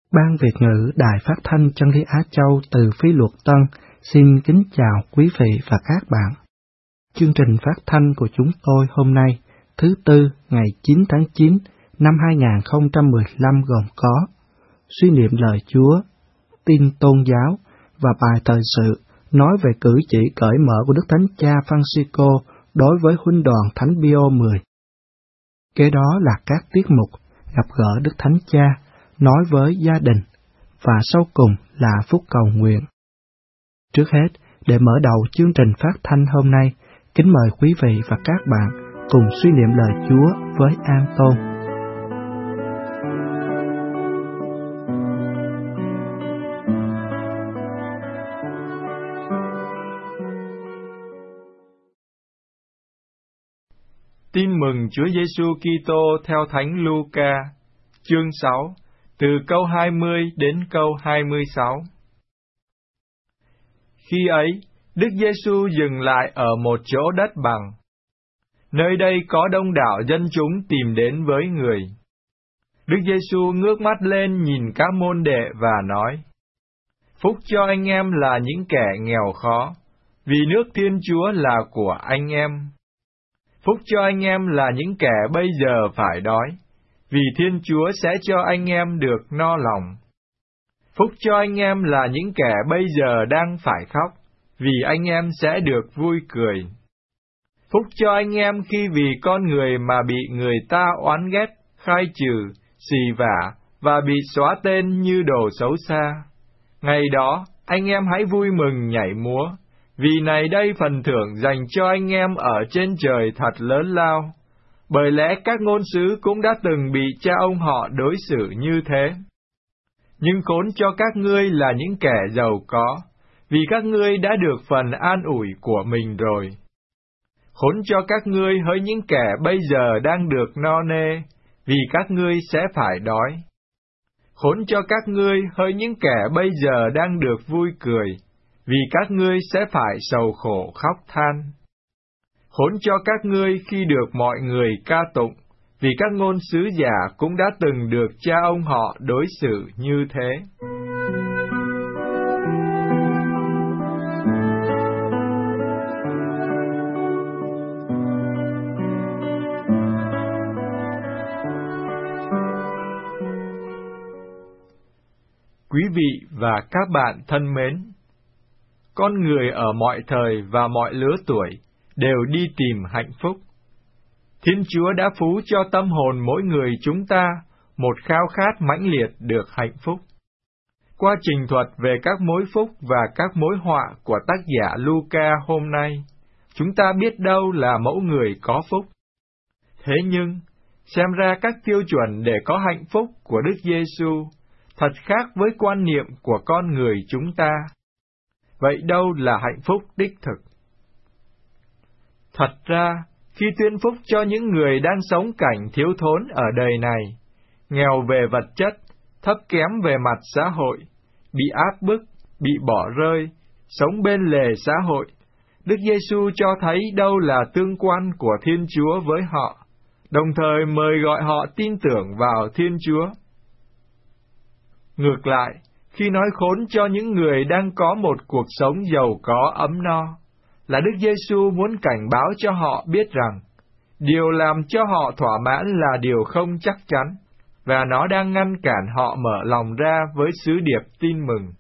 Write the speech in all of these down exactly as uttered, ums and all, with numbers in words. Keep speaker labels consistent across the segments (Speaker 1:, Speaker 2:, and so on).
Speaker 1: Ban Việt ngữ Đài Phát thanh Chân lý Á Châu từ Phí Luật Tân xin kính chào quý vị và các bạn. Chương trình phát thanh của chúng tôi hôm nay, thứ Tư, ngày chín tháng chín năm hai nghìn không trăm mười lăm gồm có suy niệm lời Chúa, tin tôn giáo và bài thời sự nói về cử chỉ cởi mở của Đức Thánh Cha Francisco đối với huynh đoàn Thánh Pio mười. Kế đó là các tiết mục gặp gỡ Đức Thánh Cha, nói với gia đình, và sau cùng là phúc cầu nguyện. Trước hết, để mở đầu chương trình phát thanh hôm nay, kính mời quý vị và các bạn cùng suy niệm lời Chúa với An Tôn.
Speaker 2: Tin mừng Chúa Giêsu Kitô theo Thánh Luca, chương sáu, từ câu hai mươi đến câu hai mươi sáu. Khi ấy, Đức Giêsu dừng lại ở một chỗ đất bằng. Nơi đây có đông đảo dân chúng tìm đến với Người. Đức Giêsu ngước mắt lên nhìn các môn đệ và nói: Phúc cho anh em là những kẻ nghèo khó, vì nước Thiên Chúa là của anh em. Phúc cho anh em là những kẻ bây giờ phải đói, vì Thiên Chúa sẽ cho anh em được no lòng. Phúc cho anh em là những kẻ bây giờ đang phải khóc, vì anh em sẽ được vui cười. Phúc cho anh em khi vì con người mà bị người ta oán ghét, khai trừ, xì vả và bị xóa tên như đồ xấu xa. Ngày đó, anh em hãy vui mừng nhảy múa, vì này đây phần thưởng dành cho anh em ở trên trời thật lớn lao. Bởi lẽ các ngôn sứ cũng đã từng bị cha ông họ đối xử như thế. Nhưng khốn cho các ngươi là những kẻ giàu có, vì các ngươi đã được phần an ủi của mình rồi. Khốn cho các ngươi hỡi những kẻ bây giờ đang được no nê, vì các ngươi sẽ phải đói. Khốn cho các ngươi hỡi những kẻ bây giờ đang được vui cười, vì các ngươi sẽ phải sầu khổ khóc than. Khốn cho các ngươi khi được mọi người ca tụng, vì các ngôn sứ giả cũng đã từng được cha ông họ đối xử như thế. Quý vị và các bạn thân mến, con người ở mọi thời và mọi lứa tuổi đều đi tìm hạnh phúc. Thiên Chúa đã phú cho tâm hồn mỗi người chúng ta một khao khát mãnh liệt được hạnh phúc. Qua trình thuật về các mối phúc và các mối họa của tác giả Luca hôm nay, chúng ta biết đâu là mẫu người có phúc. Thế nhưng, xem ra các tiêu chuẩn để có hạnh phúc của Đức Giêsu thật khác với quan niệm của con người chúng ta. Vậy đâu là hạnh phúc đích thực? Thật ra, khi tuyên phúc cho những người đang sống cảnh thiếu thốn ở đời này, nghèo về vật chất, thấp kém về mặt xã hội, bị áp bức, bị bỏ rơi, sống bên lề xã hội, Đức Giêsu cho thấy đâu là tương quan của Thiên Chúa với họ, đồng thời mời gọi họ tin tưởng vào Thiên Chúa. Ngược lại, khi nói khốn cho những người đang có một cuộc sống giàu có ấm no, là Đức Giêsu muốn cảnh báo cho họ biết rằng, điều làm cho họ thỏa mãn là điều không chắc chắn, và nó đang ngăn cản họ mở lòng ra với sứ điệp tin mừng.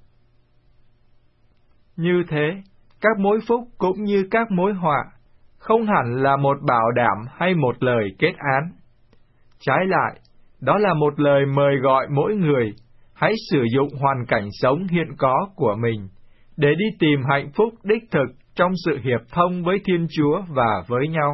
Speaker 2: Như thế, các mối phúc cũng như các mối họa, không hẳn là một bảo đảm hay một lời kết án. Trái lại, đó là một lời mời gọi mỗi người, hãy sử dụng hoàn cảnh sống hiện có của mình, để đi tìm hạnh phúc đích thực trong sự hiệp thông với Thiên Chúa và với nhau.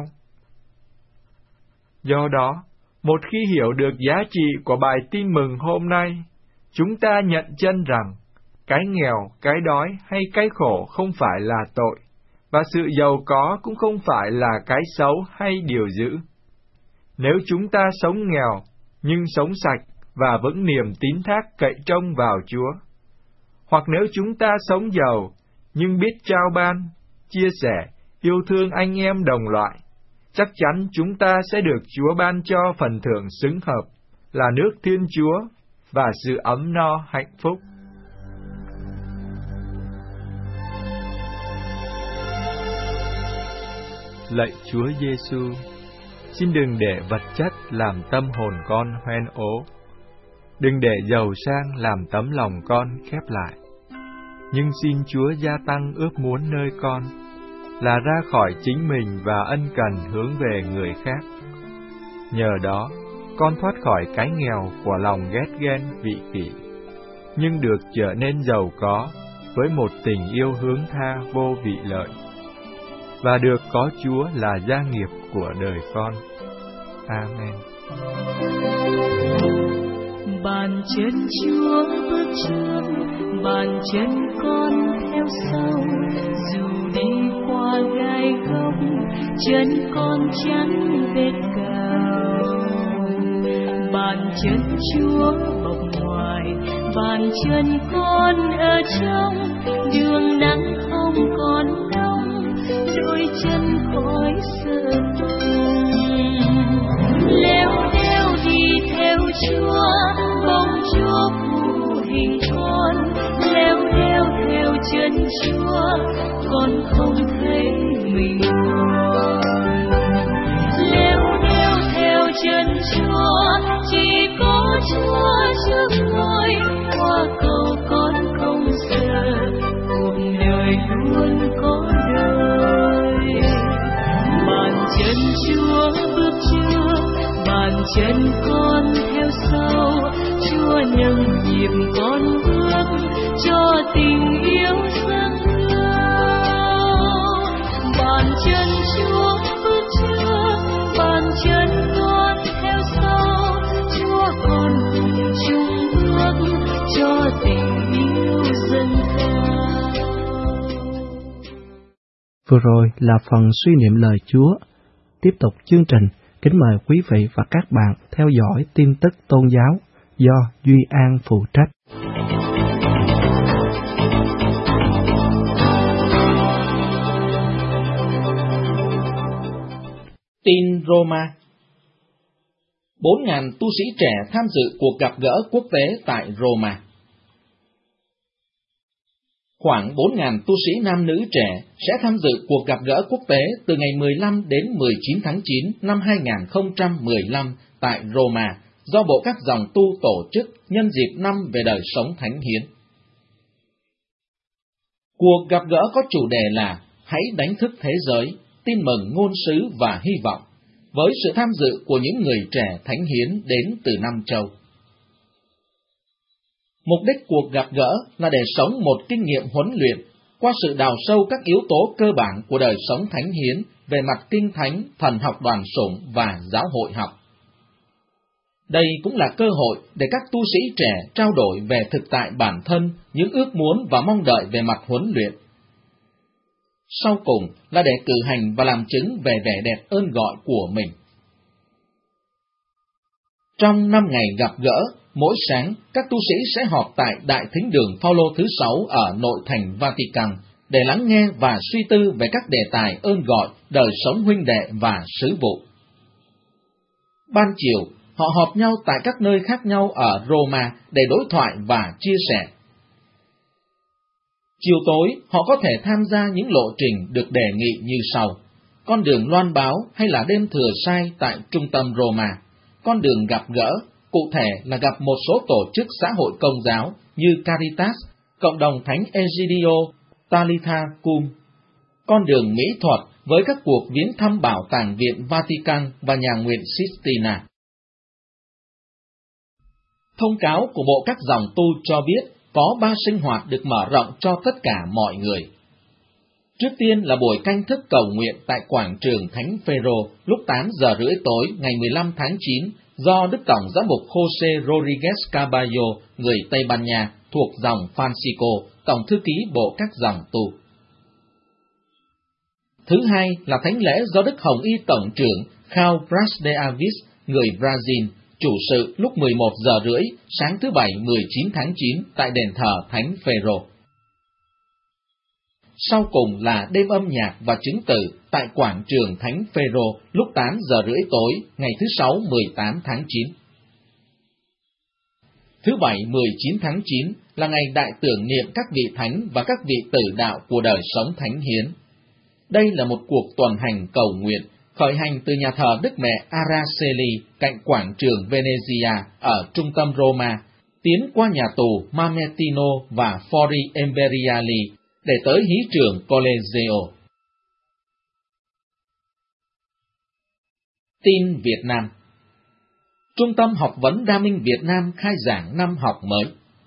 Speaker 2: Do đó, một khi hiểu được giá trị của bài tin mừng hôm nay, chúng ta nhận chân rằng, cái nghèo, cái đói hay cái khổ không phải là tội, và sự giàu có cũng không phải là cái xấu hay điều dữ. Nếu chúng ta sống nghèo, nhưng sống sạch và vững niềm tín thác cậy trông vào Chúa, hoặc nếu chúng ta sống giàu, nhưng biết trao ban, chia sẻ, yêu thương anh em đồng loại, chắc chắn chúng ta sẽ được Chúa ban cho phần thưởng xứng hợp, là nước Thiên Chúa và sự ấm no hạnh phúc. Lạy Chúa Giêsu, xin đừng để vật chất làm tâm hồn con hoen ố, đừng để giàu sang làm tấm lòng con khép lại, nhưng xin Chúa gia tăng ước muốn nơi con, là ra khỏi chính mình và ân cần hướng về người khác. Nhờ đó, con thoát khỏi cái nghèo của lòng ghét ghen vị kỷ, nhưng được trở nên giàu có với một tình yêu hướng tha vô vị lợi, và được có Chúa là gia nghiệp của đời con. Amen.
Speaker 3: Bàn chân Chúa bước trước, bàn chân con theo sau, dù đi qua gai góc, chân con chẳng vết cào. Bàn chân Chúa bọc ngoài, bàn chân con ở trong, đường nắng không còn nóng, đôi chân khỏi sợ mong. Leo đeo đi theo Chúa, bóng Chúa phù hình con, leo đeo theo chân Chúa, con không thấy mình buồn. Leo đeo theo chân Chúa, chỉ có Chúa trước ngôi, qua cầu con không sợ, cuộc đời luôn có đời. Bàn chân Chúa bước trước, bàn chân con theo sau, Chúa nâng nhịp con bước, cho tình yêu dâng cao. Bàn chân Chúa bước trước, bàn chân con theo sau, Chúa con cùng chung bước, cho tình yêu dâng cao.
Speaker 1: Vừa rồi là phần suy niệm lời Chúa. Tiếp tục chương trình, kính mời quý vị và các bạn theo dõi tin tức tôn giáo do Duy An phụ trách.
Speaker 4: Tin Roma. bốn nghìn tu sĩ trẻ tham dự cuộc gặp gỡ quốc tế tại Roma. Khoảng bốn nghìn tu sĩ nam nữ trẻ sẽ tham dự cuộc gặp gỡ quốc tế từ ngày mười lăm đến mười chín tháng chín năm hai nghìn không trăm mười lăm tại Roma, do Bộ các dòng tu tổ chức nhân dịp năm về đời sống thánh hiến. Cuộc gặp gỡ có chủ đề là Hãy đánh thức thế giới, tin mừng ngôn sứ và hy vọng, với sự tham dự của những người trẻ thánh hiến đến từ năm châu. Mục đích cuộc gặp gỡ là để sống một kinh nghiệm huấn luyện qua sự đào sâu các yếu tố cơ bản của đời sống thánh hiến về mặt kinh thánh, thần học đoàn sủng và giáo hội học. Đây cũng là cơ hội để các tu sĩ trẻ trao đổi về thực tại bản thân, những ước muốn và mong đợi về mặt huấn luyện. Sau cùng là để cử hành và làm chứng về vẻ đẹp ơn gọi của mình. Trong năm ngày gặp gỡ, mỗi sáng các tu sĩ sẽ họp tại Đại Thính đường Phaolô thứ sáu ở nội thành Vatican để lắng nghe và suy tư về các đề tài ơn gọi, đời sống huynh đệ và sứ vụ. Ban chiều, họ họp nhau tại các nơi khác nhau ở Roma để đối thoại và chia sẻ. Chiều tối, họ có thể tham gia những lộ trình được đề nghị như sau: con đường loan báo hay là đêm thừa sai tại trung tâm Roma, con đường gặp gỡ, cụ thể là gặp một số tổ chức xã hội công giáo như Caritas, Cộng đồng Thánh Egidio, Talitha Cum, con đường mỹ thuật với các cuộc viếng thăm Bảo tàng Viện Vatican và nhà nguyện Sistina. Thông cáo của Bộ các dòng tu cho biết có ba sinh hoạt được mở rộng cho tất cả mọi người. Trước tiên là buổi canh thức cầu nguyện tại quảng trường Thánh Phêrô lúc tám giờ rưỡi tối ngày mười lăm tháng chín do Đức Tổng giám mục José Rodríguez Carballo, người Tây Ban Nha, thuộc dòng Francisco, Tổng thư ký Bộ các dòng tu. Thứ hai là thánh lễ do Đức Hồng Y Tổng trưởng Khao Bras de Avis, người Brazil, chủ sự lúc mười một giờ rưỡi sáng thứ Bảy mười chín tháng chín tại đền thờ Thánh Phêrô. Sau cùng là đêm âm nhạc và chứng từ tại quảng trường Thánh Phêrô lúc tám giờ rưỡi tối ngày thứ Sáu mười tám tháng chín. Thứ Bảy mười chín tháng chín là ngày đại tưởng niệm các vị thánh và các vị tử đạo của đời sống thánh hiến. Đây là một cuộc tuần hành cầu nguyện, khởi hành từ nhà thờ Đức Mẹ Araceli cạnh quảng trường Venezia ở trung tâm Roma, tiến qua nhà tù Mamertino và Fori Imperiali để tới hí trường Colegio. Tin Việt Nam. Trung tâm Học vấn Đa Minh Việt Nam khai giảng năm học mới.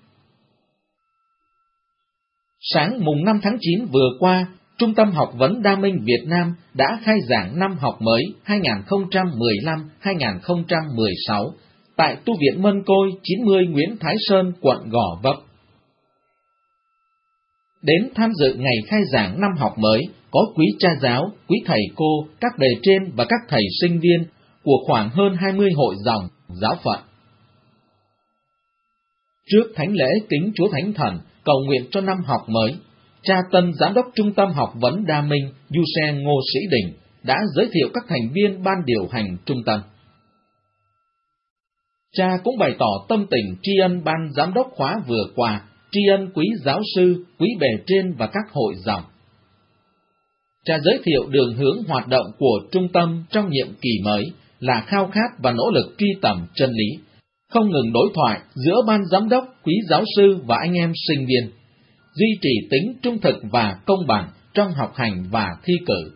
Speaker 4: Sáng mùng năm tháng chín vừa qua, Trung tâm Học vấn Đa Minh Việt Nam đã khai giảng năm học mới hai nghìn không trăm mười lăm hai nghìn không trăm mười sáu tại Tu viện Mân Côi chín mươi Nguyễn Thái Sơn, quận Gò Vấp. Đến tham dự ngày khai giảng năm học mới có quý cha giáo, quý thầy cô, các bề trên và các thầy sinh viên của khoảng hơn hai mươi hội dòng, giáo phận. Trước thánh lễ kính Chúa Thánh Thần, cầu nguyện cho năm học mới, cha Tân Giám đốc Trung tâm Học vấn Đa Minh, Giuse Ngô Sĩ Đình, đã giới thiệu các thành viên ban điều hành trung tâm. Cha cũng bày tỏ tâm tình tri ân ban giám đốc khóa vừa qua, tri ân quý giáo sư, quý bề trên và các hội dòng. Cha giới thiệu đường hướng hoạt động của trung tâm trong nhiệm kỳ mới là khao khát và nỗ lực truy tầm chân lý, không ngừng đối thoại giữa ban giám đốc, quý giáo sư và anh em sinh viên, duy trì tính trung thực và công bằng trong học hành và thi cử.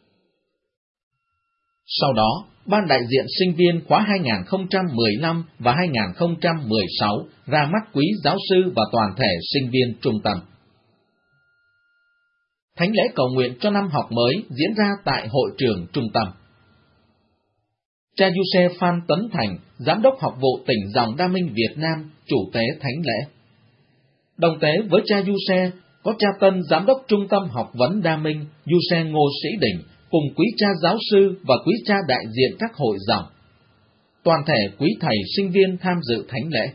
Speaker 4: Sau đó, ban đại diện sinh viên khóa hai nghìn không trăm mười lăm và hai nghìn không trăm mười sáu ra mắt quý giáo sư và toàn thể sinh viên trung tâm. Thánh lễ cầu nguyện cho năm học mới diễn ra tại hội trường trung tâm. Cha Giuse Phan Tấn Thành, Giám đốc học vụ tỉnh dòng Đa Minh Việt Nam, chủ tế thánh lễ. Đồng tế với cha Giuse có cha Tân Giám đốc Trung tâm Học vấn Đa Minh, Giuse Ngô Sĩ Đình, cùng quý cha giáo sư và quý cha đại diện các hội dòng. Toàn thể quý thầy sinh viên tham dự thánh lễ.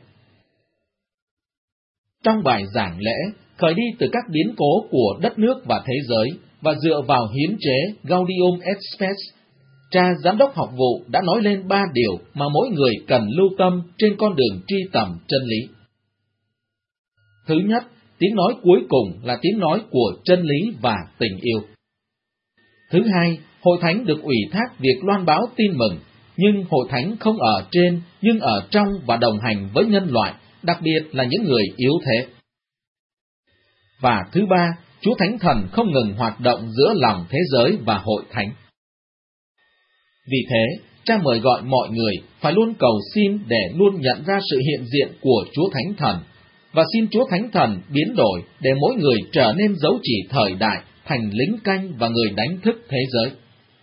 Speaker 4: Trong bài giảng lễ, khởi đi từ các biến cố của đất nước và thế giới và dựa vào hiến chế Gaudium et Spes, cha giám đốc học vụ đã nói lên ba điều mà mỗi người cần lưu tâm trên con đường truy tầm chân lý. Thứ nhất, tiếng nói cuối cùng là tiếng nói của chân lý và tình yêu. Thứ hai, hội thánh được ủy thác việc loan báo tin mừng, nhưng hội thánh không ở trên, nhưng ở trong và đồng hành với nhân loại, đặc biệt là những người yếu thế. Và thứ ba, Chúa Thánh Thần không ngừng hoạt động giữa lòng thế giới và hội thánh. Vì thế, cha mời gọi mọi người phải luôn cầu xin để luôn nhận ra sự hiện diện của Chúa Thánh Thần, và xin Chúa Thánh Thần biến đổi để mỗi người trở nên dấu chỉ thời đại, thành lính canh và người đánh thức thế giới.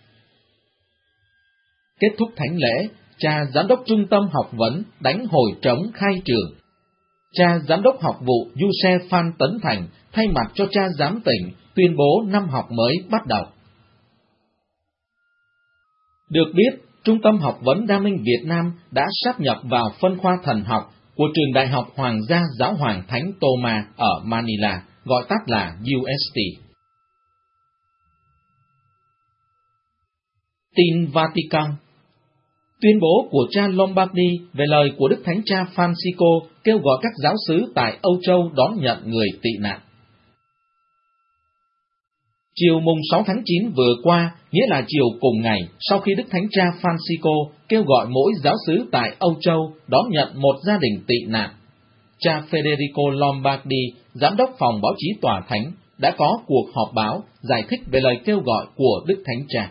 Speaker 4: Kết thúc thánh lễ, cha giám đốc trung tâm học vấn đánh hồi trống khai trường. Cha giám đốc học vụ Giuse Phan Tấn Thành thay mặt cho cha giám tỉnh tuyên bố năm học mới bắt đầu. Được biết, Trung tâm Học vấn Đa Minh Việt Nam đã sáp nhập vào phân khoa thần học của Trường Đại học Hoàng gia Giáo hoàng Thánh Tô-ma ở Manila, gọi tắt là U S T. Tin Vatican. Tuyên bố của cha Lombardi về lời của Đức Thánh cha Francisco kêu gọi các giáo xứ tại Âu Châu đón nhận người tị nạn. Chiều mùng sáu tháng chín vừa qua, nghĩa là chiều cùng ngày sau khi Đức Thánh cha Francisco kêu gọi mỗi giáo xứ tại Âu Châu đón nhận một gia đình tị nạn, cha Federico Lombardi, giám đốc phòng báo chí tòa thánh, đã có cuộc họp báo giải thích về lời kêu gọi của Đức Thánh cha.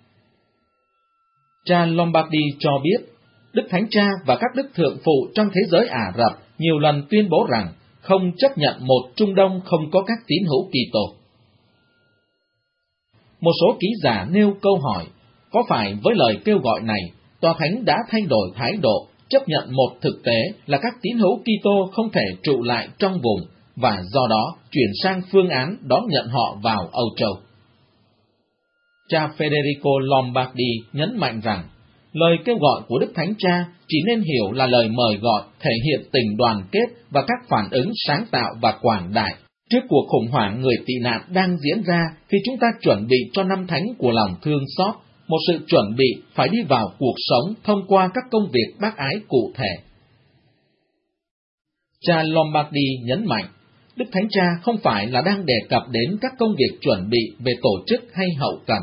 Speaker 4: Cha Lombardi cho biết, Đức Thánh cha và các đức thượng phụ trong thế giới Ả Rập nhiều lần tuyên bố rằng không chấp nhận một Trung Đông không có các tín hữu Kitô. Một số ký giả nêu câu hỏi, có phải với lời kêu gọi này, Tòa Thánh đã thay đổi thái độ, chấp nhận một thực tế là các tín hữu Kitô không thể trụ lại trong vùng, và do đó chuyển sang phương án đón nhận họ vào Âu Châu? Cha Federico Lombardi nhấn mạnh rằng, lời kêu gọi của Đức Thánh Cha chỉ nên hiểu là lời mời gọi thể hiện tình đoàn kết và các phản ứng sáng tạo và quảng đại trước cuộc khủng hoảng người tị nạn đang diễn ra khi chúng ta chuẩn bị cho năm thánh của lòng thương xót, một sự chuẩn bị phải đi vào cuộc sống thông qua các công việc bác ái cụ thể. Cha Lombardi nhấn mạnh, Đức Thánh Cha không phải là đang đề cập đến các công việc chuẩn bị về tổ chức hay hậu cần.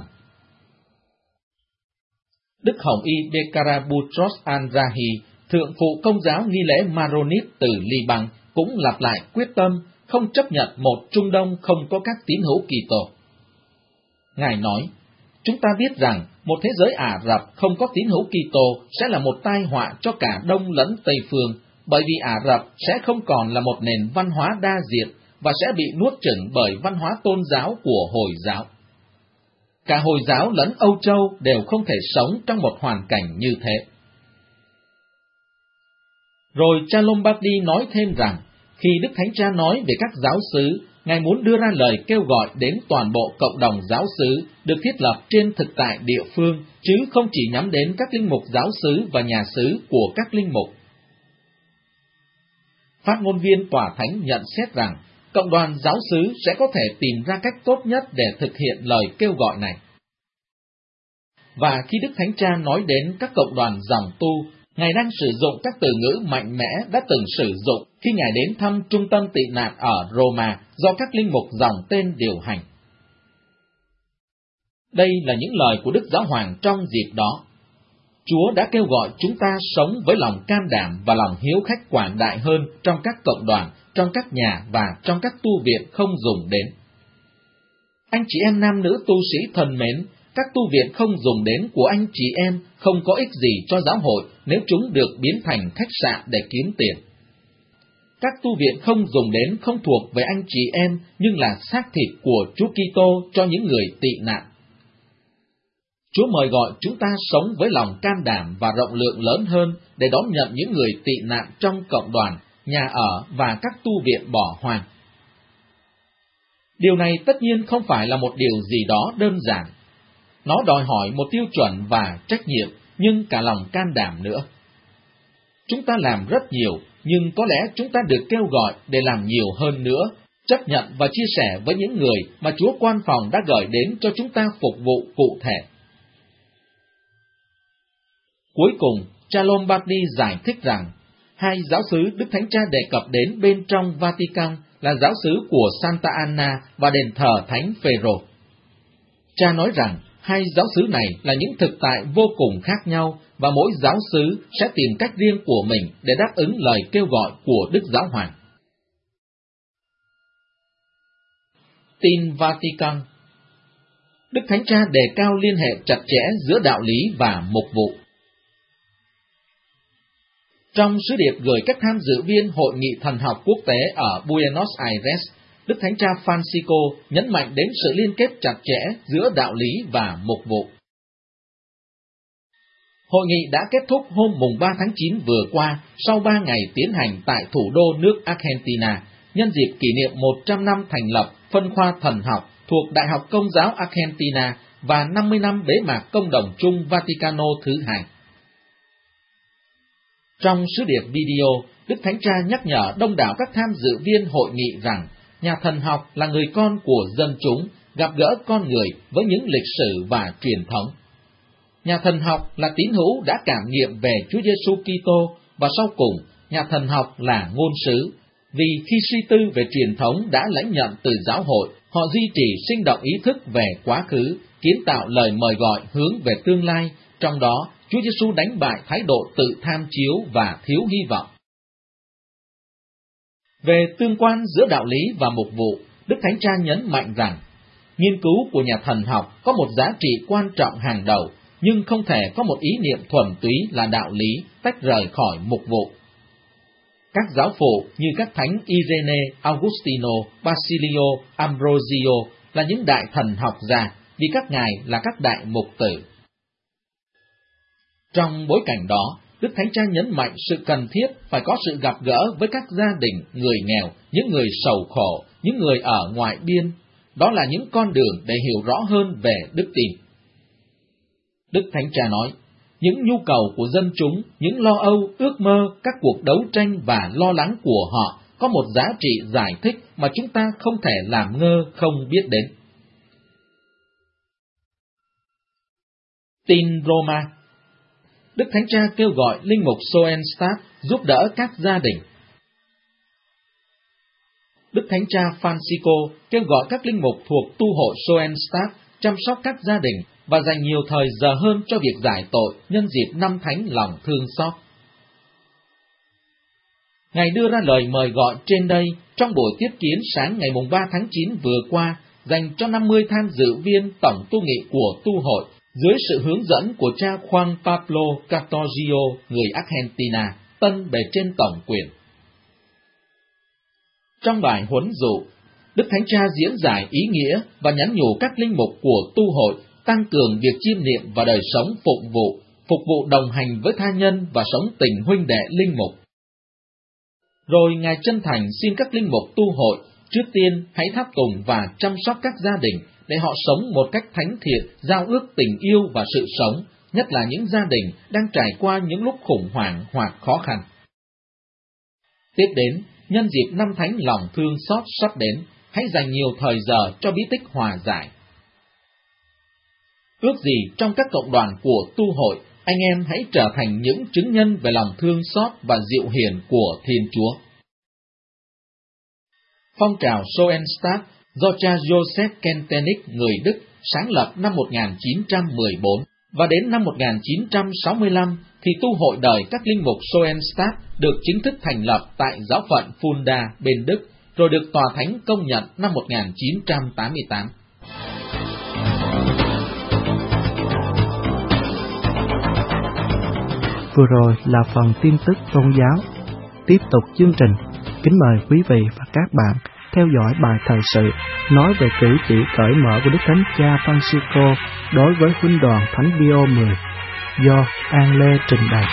Speaker 4: Đức Hồng Y Bekara Boutros Andrahi, thượng phụ công giáo nghi lễ Maronit từ Liban, cũng lặp lại quyết tâm không chấp nhận một Trung Đông không có các tín hữu Kitô. Ngài nói, chúng ta biết rằng một thế giới Ả Rập không có tín hữu Kitô sẽ là một tai họa cho cả Đông lẫn Tây phương, bởi vì Ả Rập sẽ không còn là một nền văn hóa đa diện và sẽ bị nuốt chửng bởi văn hóa tôn giáo của Hồi giáo. Cả Hồi giáo lẫn Âu Châu đều không thể sống trong một hoàn cảnh như thế. Rồi cha Lombardi nói thêm rằng, khi Đức Thánh Cha nói về các giáo xứ, Ngài muốn đưa ra lời kêu gọi đến toàn bộ cộng đồng giáo xứ được thiết lập trên thực tại địa phương, chứ không chỉ nhắm đến các linh mục giáo xứ và nhà xứ của các linh mục. Phát ngôn viên Tòa Thánh nhận xét rằng, cộng đoàn giáo xứ sẽ có thể tìm ra cách tốt nhất để thực hiện lời kêu gọi này. Và khi Đức Thánh Cha nói đến các cộng đoàn dòng tu, Ngài đang sử dụng các từ ngữ mạnh mẽ đã từng sử dụng khi Ngài đến thăm trung tâm tị nạn ở Roma do các linh mục dòng tên điều hành. Đây là những lời của Đức Giáo Hoàng trong dịp đó. Chúa đã kêu gọi chúng ta sống với lòng can đảm và lòng hiếu khách quảng đại hơn trong các cộng đoàn, trong các nhà và trong các tu viện không dùng đến. Anh chị em nam nữ tu sĩ thân mến, các tu viện không dùng đến của anh chị em không có ích gì cho giáo hội nếu chúng được biến thành khách sạn để kiếm tiền. Các tu viện không dùng đến không thuộc về anh chị em, nhưng là xác thịt của Chúa Kitô cho những người tị nạn. Chúa mời gọi chúng ta sống với lòng can đảm và rộng lượng lớn hơn để đón nhận những người tị nạn trong cộng đoàn, nhà ở và các tu viện bỏ hoang. Điều này tất nhiên không phải là một điều gì đó đơn giản. Nó đòi hỏi một tiêu chuẩn và trách nhiệm, nhưng cả lòng can đảm nữa. Chúng ta làm rất nhiều, nhưng có lẽ chúng ta được kêu gọi để làm nhiều hơn nữa, chấp nhận và chia sẻ với những người mà Chúa Quan Phòng đã gửi đến cho chúng ta phục vụ cụ thể. Cuối cùng, cha Lombardi giải thích rằng, hai giáo xứ Đức Thánh Cha đề cập đến bên trong Vatican là giáo xứ của Santa Anna và đền thờ Thánh Phêrô. Cha nói rằng, hai giáo xứ này là những thực tại vô cùng khác nhau, và mỗi giáo xứ sẽ tìm cách riêng của mình để đáp ứng lời kêu gọi của Đức Giáo Hoàng. Tin Vatican. Đức Thánh Cha đề cao liên hệ chặt chẽ giữa đạo lý và mục vụ. Trong sứ điệp gửi các tham dự viên Hội nghị Thần học Quốc tế ở Buenos Aires, Đức Thánh Cha Francisco nhấn mạnh đến sự liên kết chặt chẽ giữa đạo lý và mục vụ. Hội nghị đã kết thúc hôm mùng ba tháng chín vừa qua, sau ba ngày tiến hành tại thủ đô nước Argentina, nhân dịp kỷ niệm một trăm năm thành lập phân khoa thần học thuộc Đại học Công giáo Argentina và năm mươi năm bế mạc Công đồng chung Vaticano thứ hai. Trong sứ điệp video, Đức Thánh Cha nhắc nhở đông đảo các tham dự viên hội nghị rằng nhà thần học là người con của dân chúng, gặp gỡ con người với những lịch sử và truyền thống. Nhà thần học là tín hữu đã cảm nghiệm về Chúa Giêsu Kitô, và sau cùng, nhà thần học là ngôn sứ, vì khi suy tư về truyền thống đã lãnh nhận từ giáo hội, họ duy trì sinh động ý thức về quá khứ, kiến tạo lời mời gọi hướng về tương lai, trong đó Chúa Giêsu đánh bại thái độ tự tham chiếu và thiếu hy vọng. Về tương quan giữa đạo lý và mục vụ, Đức Thánh Cha nhấn mạnh rằng, nghiên cứu của nhà thần học có một giá trị quan trọng hàng đầu, nhưng không thể có một ý niệm thuần túy là đạo lý tách rời khỏi mục vụ. Các giáo phụ như các thánh Irene, Augustino, Basilio, Ambrosio là những đại thần học gia, vì các ngài là các đại mục tử. Trong bối cảnh đó, Đức Thánh Cha nhấn mạnh sự cần thiết phải có sự gặp gỡ với các gia đình, người nghèo, những người sầu khổ, những người ở ngoại biên. Đó là những con đường để hiểu rõ hơn về đức tin. Đức Thánh Cha nói, những nhu cầu của dân chúng, những lo âu, ước mơ, các cuộc đấu tranh và lo lắng của họ có một giá trị giải thích mà chúng ta không thể làm ngơ không biết đến. Tin Roma. Đức Thánh Cha kêu gọi linh mục Schoenstatt giúp đỡ các gia đình. Đức Thánh Cha Francisco kêu gọi các linh mục thuộc tu hội Schoenstatt chăm sóc các gia đình và dành nhiều thời giờ hơn cho việc giải tội nhân dịp năm Thánh lòng thương xót. Ngài đưa ra lời mời gọi trên đây trong buổi tiếp kiến sáng ngày ba tháng chín vừa qua dành cho năm mươi tham dự viên tổng tu nghị của tu hội dưới sự hướng dẫn của cha Juan Pablo Castorgio, người Argentina, tân bề trên tổng quyền. Trong bài huấn dụ, Đức Thánh Cha diễn giải ý nghĩa và nhắn nhủ các linh mục của tu hội tăng cường việc chiêm niệm và đời sống phụng vụ, phục vụ đồng hành với tha nhân và sống tình huynh đệ linh mục. Rồi Ngài chân thành xin các linh mục tu hội trước tiên hãy tháp tùng và chăm sóc các gia đình để họ sống một cách thánh thiện, giao ước tình yêu và sự sống, nhất là những gia đình đang trải qua những lúc khủng hoảng hoặc khó khăn. Tiếp đến, nhân dịp năm Thánh lòng thương xót sắp đến, hãy dành nhiều thời giờ cho bí tích hòa giải. Ước gì trong các cộng đoàn của tu hội, anh em hãy trở thành những chứng nhân về lòng thương xót và dịu hiền của Thiên Chúa. Phong trào Schoenstatt do cha Joseph Kentenich người Đức sáng lập năm một nghìn chín trăm mười bốn, và đến năm một nghìn chín trăm sáu mươi lăm thì tu hội đời các linh mục Schoenstatt được chính thức thành lập tại giáo phận Fulda bên Đức, rồi được tòa thánh công nhận năm một nghìn chín trăm tám mươi tám.
Speaker 1: Vừa rồi là phần tin tức tôn giáo. Tiếp tục chương trình, kính mời quý vị và các bạn theo dõi bài thời sự nói về cử chỉ cởi mở của Đức Thánh Cha Francisco đối với huynh đoàn Thánh Pio mười do An Lê trình bày.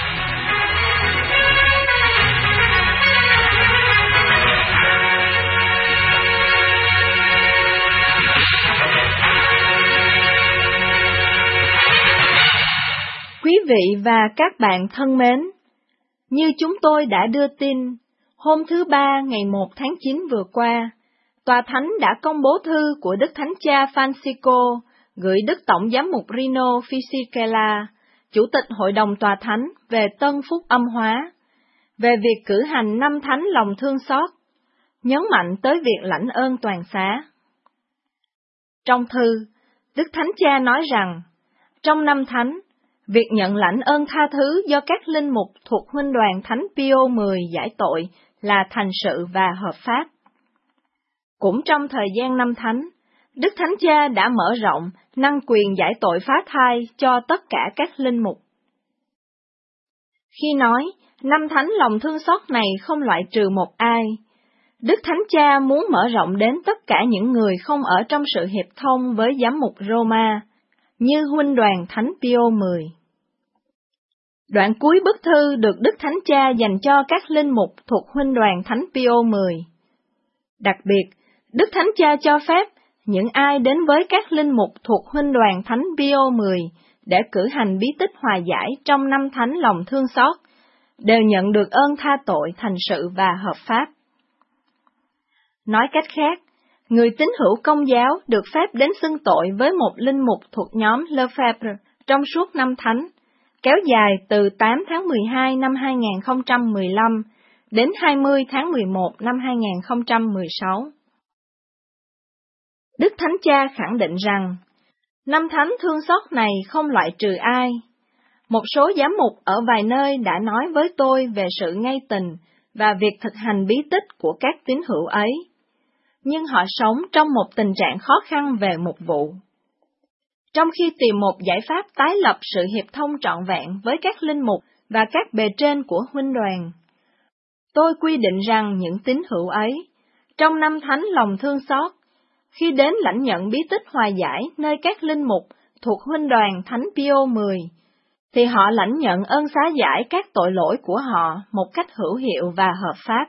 Speaker 5: Quý vị và các bạn thân mến, như chúng tôi đã đưa tin, hôm thứ Ba ngày một tháng chín vừa qua, Tòa Thánh đã công bố thư của Đức Thánh Cha Francisco gửi Đức Tổng Giám mục Rino Fisichella, Chủ tịch Hội đồng Tòa Thánh về Tân Phúc Âm Hóa, về việc cử hành năm Thánh lòng thương xót, nhấn mạnh tới việc lãnh ơn toàn xá. Trong thư, Đức Thánh Cha nói rằng, trong năm Thánh, việc nhận lãnh ơn tha thứ do các linh mục thuộc huynh đoàn Thánh Pio mười giải tội là thành sự và hợp pháp. Cũng trong thời gian năm Thánh, Đức Thánh Cha đã mở rộng năng quyền giải tội phá thai cho tất cả các linh mục. Khi nói, năm Thánh lòng thương xót này không loại trừ một ai, Đức Thánh Cha muốn mở rộng đến tất cả những người không ở trong sự hiệp thông với giám mục Roma, như huynh đoàn Thánh Pio mười. Đoạn cuối bức thư được Đức Thánh Cha dành cho các linh mục thuộc huynh đoàn Thánh Pio mười. Đặc biệt, Đức Thánh Cha cho phép những ai đến với các linh mục thuộc huynh đoàn Thánh Pio mười để cử hành bí tích hòa giải trong năm Thánh lòng thương xót, đều nhận được ơn tha tội thành sự và hợp pháp. Nói cách khác, người tín hữu Công giáo được phép đến xưng tội với một linh mục thuộc nhóm Lefebvre trong suốt năm Thánh, kéo dài từ tám tháng mười hai năm hai nghìn không trăm mười lăm đến hai mươi tháng mười một năm hai nghìn không trăm mười sáu. Đức Thánh Cha khẳng định rằng, năm Thánh thương xót này không loại trừ ai. Một số giám mục ở vài nơi đã nói với tôi về sự ngay tình và việc thực hành bí tích của các tín hữu ấy, nhưng họ sống trong một tình trạng khó khăn về mục vụ. Trong khi tìm một giải pháp tái lập sự hiệp thông trọn vẹn với các linh mục và các bề trên của huynh đoàn, tôi quy định rằng những tín hữu ấy, trong năm Thánh lòng thương xót, khi đến lãnh nhận bí tích hòa giải nơi các linh mục thuộc huynh đoàn Thánh Pio mười, thì họ lãnh nhận ơn xá giải các tội lỗi của họ một cách hữu hiệu và hợp pháp.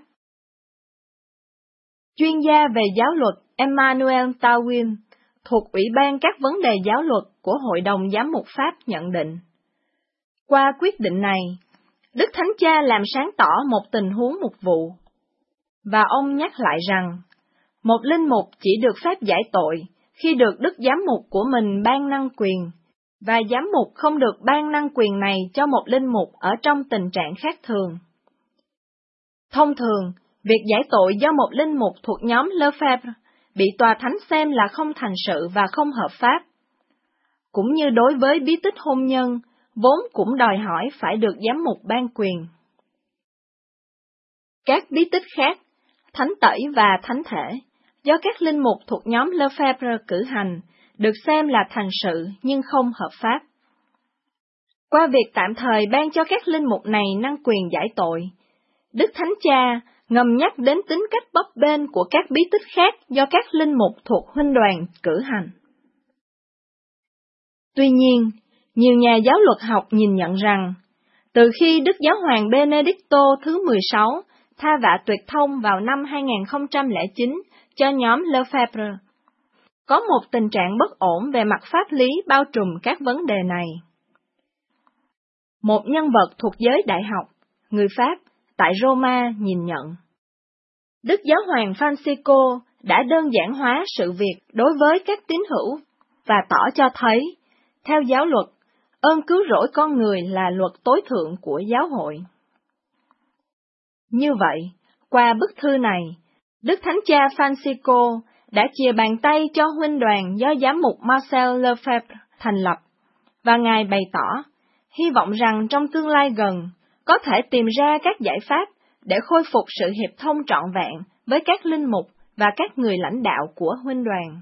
Speaker 5: Chuyên gia về giáo luật Emmanuel Tawin, thuộc Ủy ban các vấn đề giáo luật của Hội đồng Giám mục Pháp nhận định, qua quyết định này, Đức Thánh Cha làm sáng tỏ một tình huống mục vụ, và ông nhắc lại rằng, một linh mục chỉ được phép giải tội khi được Đức Giám mục của mình ban năng quyền, và giám mục không được ban năng quyền này cho một linh mục ở trong tình trạng khác thường. Thông thường, Việc giải tội do một linh mục thuộc nhóm Lefebvre bị tòa thánh xem là không thành sự và không hợp pháp. Cũng như đối với bí tích hôn nhân, vốn cũng đòi hỏi phải được giám mục ban quyền. Các bí tích khác, thánh tẩy và thánh thể, do các linh mục thuộc nhóm Lefebvre cử hành, được xem là thành sự nhưng không hợp pháp. Qua việc tạm thời ban cho các linh mục này năng quyền giải tội, Đức Thánh Cha ngầm nhắc đến tính cách bấp bênh của các bí tích khác do các linh mục thuộc huynh đoàn cử hành. Tuy nhiên, nhiều nhà giáo luật học nhìn nhận rằng, từ khi Đức Giáo hoàng Benedicto thứ mười sáu tha vạ tuyệt thông vào năm hai nghìn không trăm lẻ chín cho nhóm Lefebvre, có một tình trạng bất ổn về mặt pháp lý bao trùm các vấn đề này. Một nhân vật thuộc giới đại học, người Pháp, tại Roma nhìn nhận, Đức Giáo hoàng Francisco đã đơn giản hóa sự việc đối với các tín hữu và tỏ cho thấy, theo giáo luật, ơn cứu rỗi con người là luật tối thượng của giáo hội. Như vậy, qua bức thư này, Đức Thánh Cha Francisco đã chìa bàn tay cho huynh đoàn do giám mục Marcel Lefebvre thành lập, và Ngài bày tỏ, hy vọng rằng trong tương lai gần, có thể tìm ra các giải pháp để khôi phục sự hiệp thông trọn vẹn với các linh mục và các người lãnh đạo của huynh đoàn.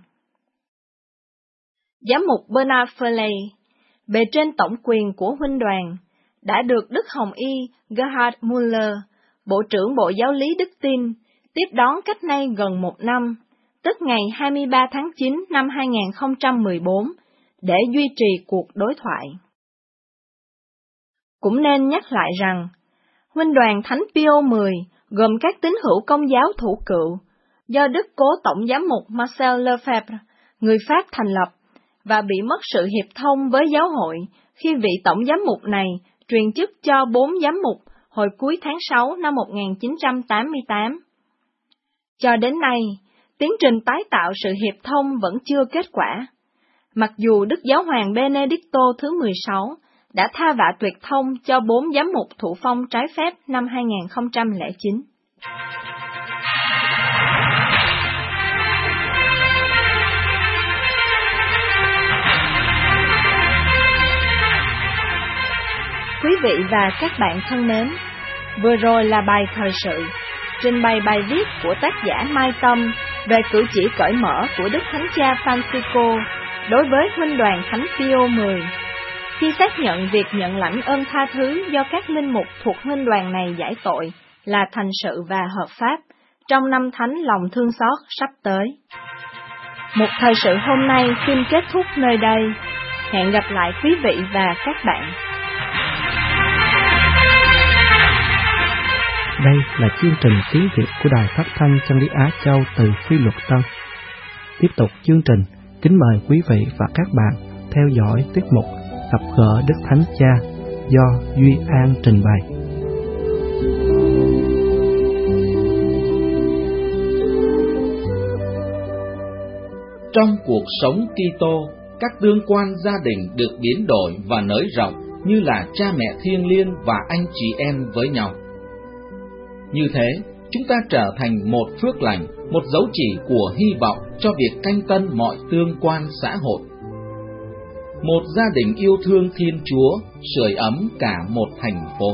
Speaker 5: Giám mục Bernard Ferley, bề trên tổng quyền của huynh đoàn, đã được Đức Hồng Y Gerhard Müller, Bộ trưởng Bộ Giáo lý Đức Tin, tiếp đón cách nay gần một năm, tức ngày hai mươi ba tháng chín năm hai nghìn không trăm mười bốn, để duy trì cuộc đối thoại. Cũng nên nhắc lại rằng, huynh đoàn Thánh Pio mười gồm các tín hữu Công giáo thủ cựu, do Đức Cố Tổng giám mục Marcel Lefebvre, người Pháp thành lập, và bị mất sự hiệp thông với giáo hội khi vị tổng giám mục này truyền chức cho bốn giám mục hồi cuối tháng sáu năm một nghìn chín trăm tám mươi tám. Cho đến nay, tiến trình tái tạo sự hiệp thông vẫn chưa kết quả, mặc dù Đức Giáo hoàng Benedicto thứ mười sáu đã tha vạ tuyệt thông cho bốn giám mục thụ phong trái phép năm hai nghìn không trăm lẻ chín. Quý vị và các bạn thân mến, vừa rồi là bài thời sự, trình bày bài viết của tác giả Mai Tâm về cử chỉ cởi mở của Đức Thánh Cha Francisco đối với huynh đoàn Thánh Pio mười, khi xác nhận việc nhận lãnh ơn tha thứ do các linh mục thuộc huynh đoàn này giải tội là thành sự và hợp pháp trong năm Thánh lòng thương xót sắp tới. Một thời sự hôm nay xin kết thúc nơi đây. Hẹn gặp lại quý vị và các bạn.
Speaker 1: Đây là chương trình tiếng Việt của Đài Phát thanh Chân lý Á Châu từ Phi Luật Tân. Tiếp tục chương trình, kính mời quý vị và các bạn theo dõi tiết mục Gặp gỡ Đức Thánh Cha do Duy An trình bày.
Speaker 4: Trong cuộc sống Kitô, các tương quan gia đình được biến đổi và nới rộng như là cha mẹ thiêng liêng và anh chị em với nhau. Như thế, chúng ta trở thành một phước lành, một dấu chỉ của hy vọng cho việc canh tân mọi tương quan xã hội. Một gia đình yêu thương Thiên Chúa, sưởi ấm cả một thành phố.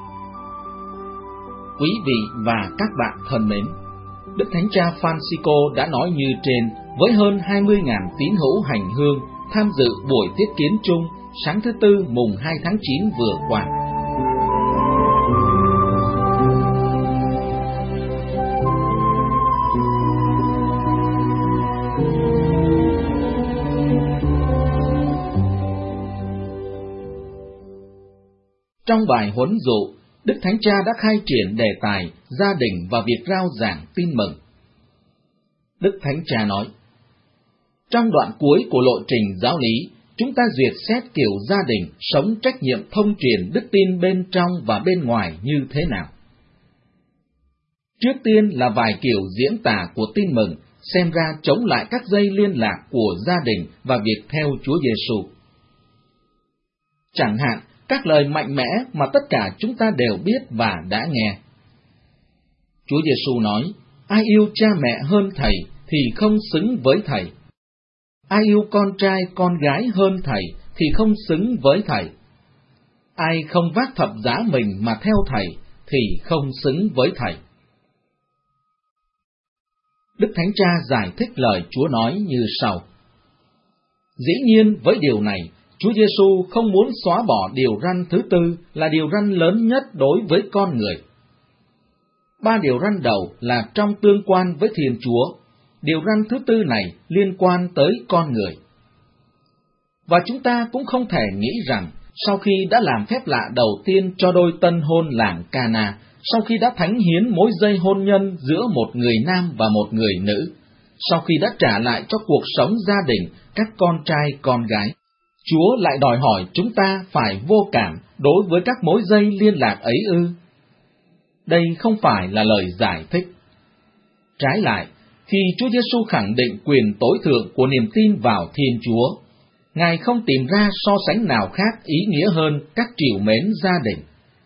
Speaker 4: Quý vị và các bạn thân mến, Đức Thánh Cha Francisco đã nói như trên với hơn hai mươi nghìn tín hữu hành hương tham dự buổi tiếp kiến chung sáng thứ Tư mùng hai tháng chín vừa qua. Trong bài huấn dụ, Đức Thánh Cha đã khai triển đề tài gia đình và việc rao giảng tin mừng. Đức Thánh Cha nói, trong đoạn cuối của lộ trình giáo lý, chúng ta duyệt xét kiểu gia đình sống trách nhiệm thông truyền đức tin bên trong và bên ngoài như thế nào. Trước tiên là vài kiểu diễn tả của tin mừng, xem ra chống lại các dây liên lạc của gia đình và việc theo Chúa Giêsu. Chẳng hạn, các lời mạnh mẽ mà tất cả chúng ta đều biết và đã nghe. Chúa Giêsu nói, ai yêu cha mẹ hơn thầy thì không xứng với thầy. Ai yêu con trai con gái hơn thầy thì không xứng với thầy. Ai không vác thập giá mình mà theo thầy thì không xứng với thầy. Đức Thánh Cha giải thích lời Chúa nói như sau. Dĩ nhiên với điều này, Chúa Giêsu không muốn xóa bỏ điều răn thứ tư là điều răn lớn nhất đối với con người. Ba điều răn đầu là trong tương quan với Thiên Chúa, điều răn thứ tư này liên quan tới con người. Và chúng ta cũng không thể nghĩ rằng, sau khi đã làm phép lạ đầu tiên cho đôi tân hôn làng Cana, sau khi đã thánh hiến mối dây hôn nhân giữa một người nam và một người nữ, sau khi đã trả lại cho cuộc sống gia đình các con trai con gái, Chúa lại đòi hỏi chúng ta phải vô cảm đối với các mối dây liên lạc ấy ư? Đây không phải là lời giải thích. Trái lại, khi Chúa Giêsu khẳng định quyền tối thượng của niềm tin vào Thiên Chúa, Ngài không tìm ra so sánh nào khác ý nghĩa hơn các trìu mến gia đình.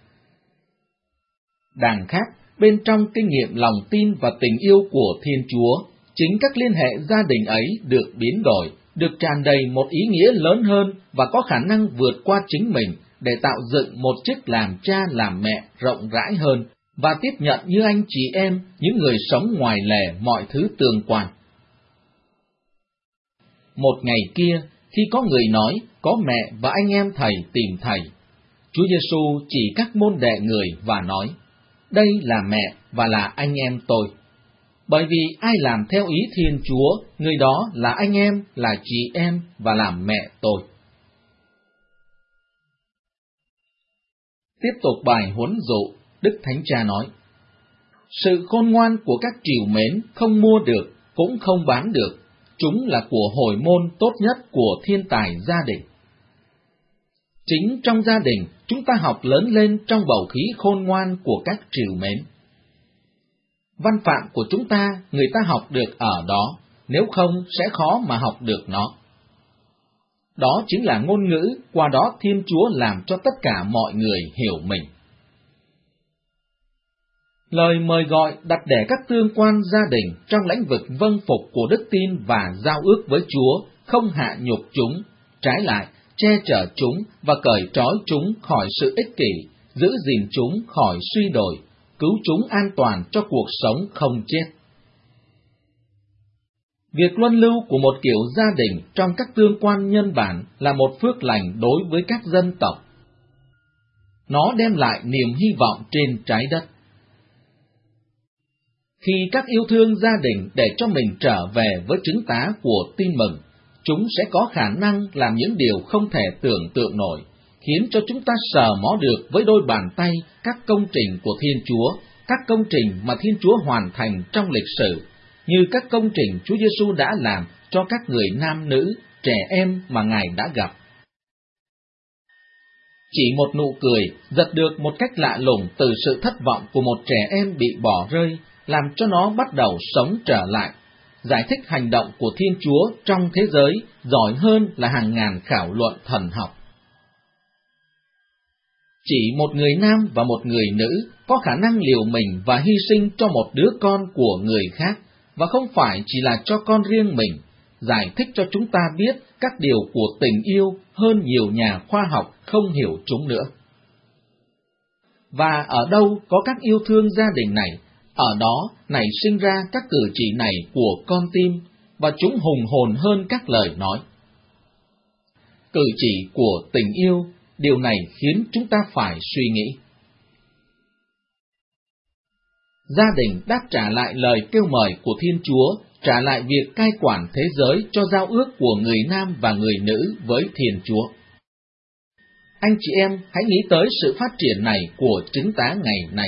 Speaker 4: Đằng khác, bên trong kinh nghiệm lòng tin và tình yêu của Thiên Chúa, chính các liên hệ gia đình ấy được biến đổi, được tràn đầy một ý nghĩa lớn hơn và có khả năng vượt qua chính mình để tạo dựng một chức làm cha làm mẹ rộng rãi hơn và tiếp nhận như anh chị em những người sống ngoài lề mọi thứ tương quan. Một ngày kia, khi có người nói có mẹ và anh em thầy tìm thầy, Chúa Giêsu chỉ các môn đệ người và nói, đây là mẹ và là anh em tôi. Bởi vì ai làm theo ý Thiên Chúa, người đó là anh em, là chị em và là mẹ tôi. Tiếp tục bài huấn dụ, Đức Thánh Cha nói, sự khôn ngoan của các trìu mến không mua được, cũng không bán được, chúng là của hồi môn tốt nhất của thiên tài gia đình. Chính trong gia đình, chúng ta học lớn lên trong bầu khí khôn ngoan của các trìu mến. Văn phạm của chúng ta, người ta học được ở đó, nếu không sẽ khó mà học được nó. Đó chính là ngôn ngữ, qua đó Thiên Chúa làm cho tất cả mọi người hiểu mình. Lời mời gọi đặt để các tương quan gia đình trong lĩnh vực vâng phục của đức tin và giao ước với Chúa không hạ nhục chúng, trái lại, che chở chúng và cởi trói chúng khỏi sự ích kỷ, giữ gìn chúng khỏi suy đồi, cứu chúng an toàn cho cuộc sống không chết. Việc luân lưu của một kiểu gia đình trong các tương quan nhân bản là một phước lành đối với các dân tộc. Nó đem lại niềm hy vọng trên trái đất. Khi các yêu thương gia đình để cho mình trở về với chứng tá của tin mừng, chúng sẽ có khả năng làm những điều không thể tưởng tượng nổi, khiến cho chúng ta sờ mó được với đôi bàn tay các công trình của Thiên Chúa, các công trình mà Thiên Chúa hoàn thành trong lịch sử, như các công trình Chúa Giêsu đã làm cho các người nam nữ, trẻ em mà Ngài đã gặp. Chỉ một nụ cười giật được một cách lạ lùng từ sự thất vọng của một trẻ em bị bỏ rơi, làm cho nó bắt đầu sống trở lại, giải thích hành động của Thiên Chúa trong thế giới giỏi hơn là hàng ngàn khảo luận thần học. Chỉ một người nam và một người nữ có khả năng liều mình và hy sinh cho một đứa con của người khác, và không phải chỉ là cho con riêng mình, giải thích cho chúng ta biết các điều của tình yêu hơn nhiều nhà khoa học không hiểu chúng nữa. Và ở đâu có các yêu thương gia đình này, ở đó nảy sinh ra các cử chỉ này của con tim, và chúng hùng hồn hơn các lời nói. Cử chỉ của tình yêu, điều này khiến chúng ta phải suy nghĩ. Gia đình đáp trả lại lời kêu mời của Thiên Chúa, trả lại việc cai quản thế giới cho giao ước của người nam và người nữ với Thiên Chúa. Anh chị em hãy nghĩ tới sự phát triển này của chứng tá ngày nay.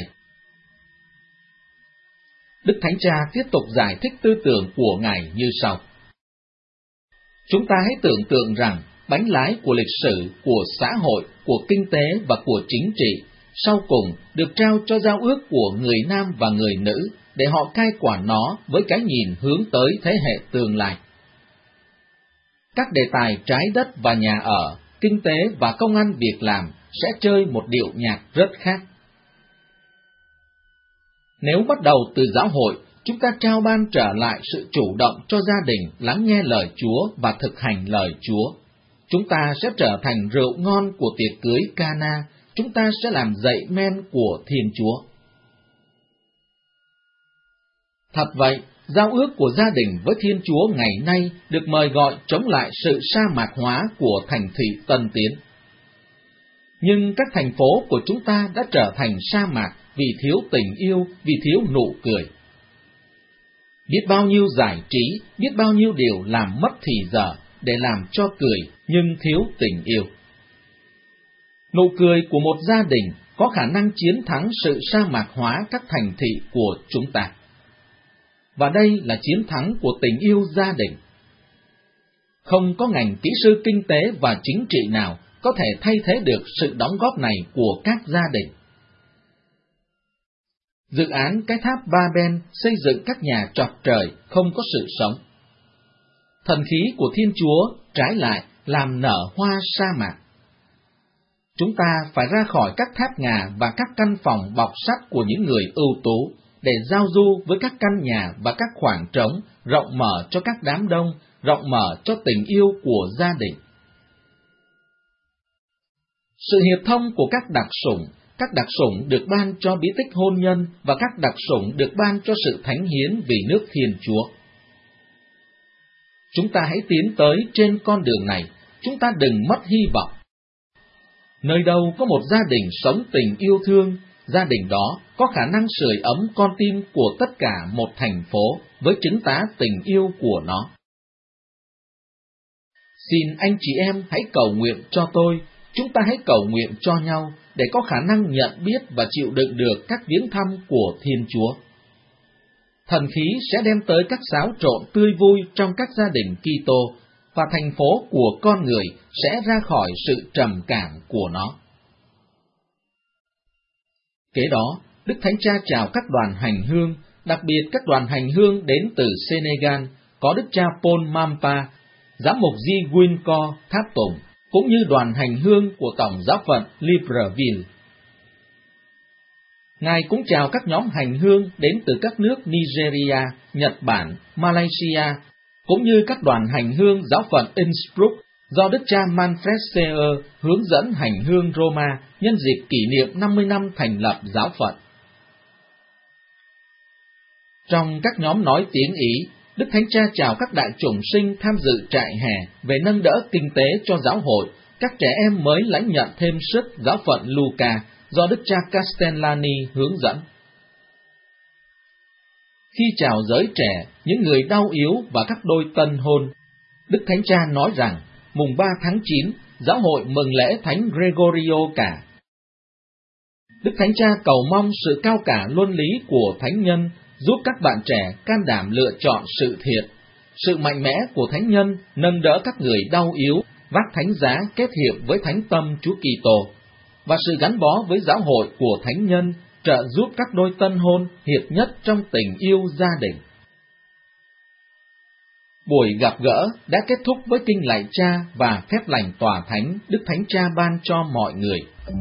Speaker 4: Đức Thánh Cha tiếp tục giải thích tư tưởng của Ngài như sau. Chúng ta hãy tưởng tượng rằng bánh lái của lịch sử, của xã hội, của kinh tế và của chính trị, sau cùng được trao cho giao ước của người nam và người nữ để họ cai quản nó với cái nhìn hướng tới thế hệ tương lai. Các đề tài trái đất và nhà ở, kinh tế và công ăn việc làm sẽ chơi một điệu nhạc rất khác. Nếu bắt đầu từ giáo hội, chúng ta trao ban trở lại sự chủ động cho gia đình lắng nghe lời Chúa và thực hành lời Chúa. Chúng ta sẽ trở thành rượu ngon của tiệc cưới Cana, chúng ta sẽ làm dậy men của Thiên Chúa. Thật vậy, giao ước của gia đình với Thiên Chúa ngày nay được mời gọi chống lại sự sa mạc hóa của thành thị tân tiến. Nhưng các thành phố của chúng ta đã trở thành sa mạc vì thiếu tình yêu, vì thiếu nụ cười. Biết bao nhiêu giải trí, biết bao nhiêu điều làm mất thì giờ để làm cho cười, nhưng thiếu tình yêu. Nụ cười của một gia đình có khả năng chiến thắng sự sa mạc hóa các thành thị của chúng ta. Và đây là chiến thắng của tình yêu gia đình. Không có ngành kỹ sư kinh tế và chính trị nào có thể thay thế được sự đóng góp này của các gia đình. Dự án cái tháp Ba-ben xây dựng các nhà chọc trời không có sự sống. Thần khí của Thiên Chúa trái lại làm nở hoa sa mạc. Chúng ta phải ra khỏi các tháp ngà và các căn phòng bọc sắt của những người ưu tú để giao du với các căn nhà và các khoảng trống rộng mở cho các đám đông, rộng mở cho tình yêu của gia đình. Sự hiệp thông của các đặc sủng, các đặc sủng được ban cho bí tích hôn nhân và các đặc sủng được ban cho sự thánh hiến vì nước Thiên Chúa. Chúng ta hãy tiến tới trên con đường này, chúng ta đừng mất hy vọng. Nơi đâu có một gia đình sống tình yêu thương, gia đình đó có khả năng sưởi ấm con tim của tất cả một thành phố với chứng tá tình yêu của nó. Xin anh chị em hãy cầu nguyện cho tôi, chúng ta hãy cầu nguyện cho nhau để có khả năng nhận biết và chịu đựng được các viếng thăm của Thiên Chúa. Thần khí sẽ đem tới các xáo trộn tươi vui trong các gia đình Kitô, và thành phố của con người sẽ ra khỏi sự trầm cảm của nó. Kế đó, Đức Thánh Cha chào các đoàn hành hương, đặc biệt các đoàn hành hương đến từ Senegal, có Đức cha Paul Mampa, giám mục Di Winco Tháp Tùng, cũng như đoàn hành hương của Tổng giáo phận Libreville. Ngài cũng chào các nhóm hành hương đến từ các nước Nigeria, Nhật Bản, Malaysia, cũng như các đoàn hành hương giáo phận Innsbruck do Đức cha Manfred Seer hướng dẫn hành hương Roma nhân dịp kỷ niệm năm mươi năm thành lập giáo phận. Trong các nhóm nói tiếng Ý, Đức Thánh Cha chào các đại chủng sinh tham dự trại hè về nâng đỡ kinh tế cho giáo hội, các trẻ em mới lãnh nhận thêm sức giáo phận Luca do Đức cha Castellani hướng dẫn. Khi chào giới trẻ, những người đau yếu và các đôi tân hôn, Đức Thánh Cha nói rằng, mùng ba tháng chín, giáo hội mừng lễ Thánh Gregorio cả. Đức Thánh Cha cầu mong sự cao cả luân lý của Thánh Nhân giúp các bạn trẻ can đảm lựa chọn sự thiện, sự mạnh mẽ của Thánh Nhân nâng đỡ các người đau yếu, vác thánh giá kết hiệp với Thánh Tâm Chúa Kitô, và sự gắn bó với giáo hội của Thánh Nhân trợ giúp các đôi tân hôn hiệp nhất trong tình yêu gia đình. Buổi gặp gỡ đã kết thúc với kinh lạy Cha và phép lành tòa thánh Đức Thánh Cha ban cho mọi người.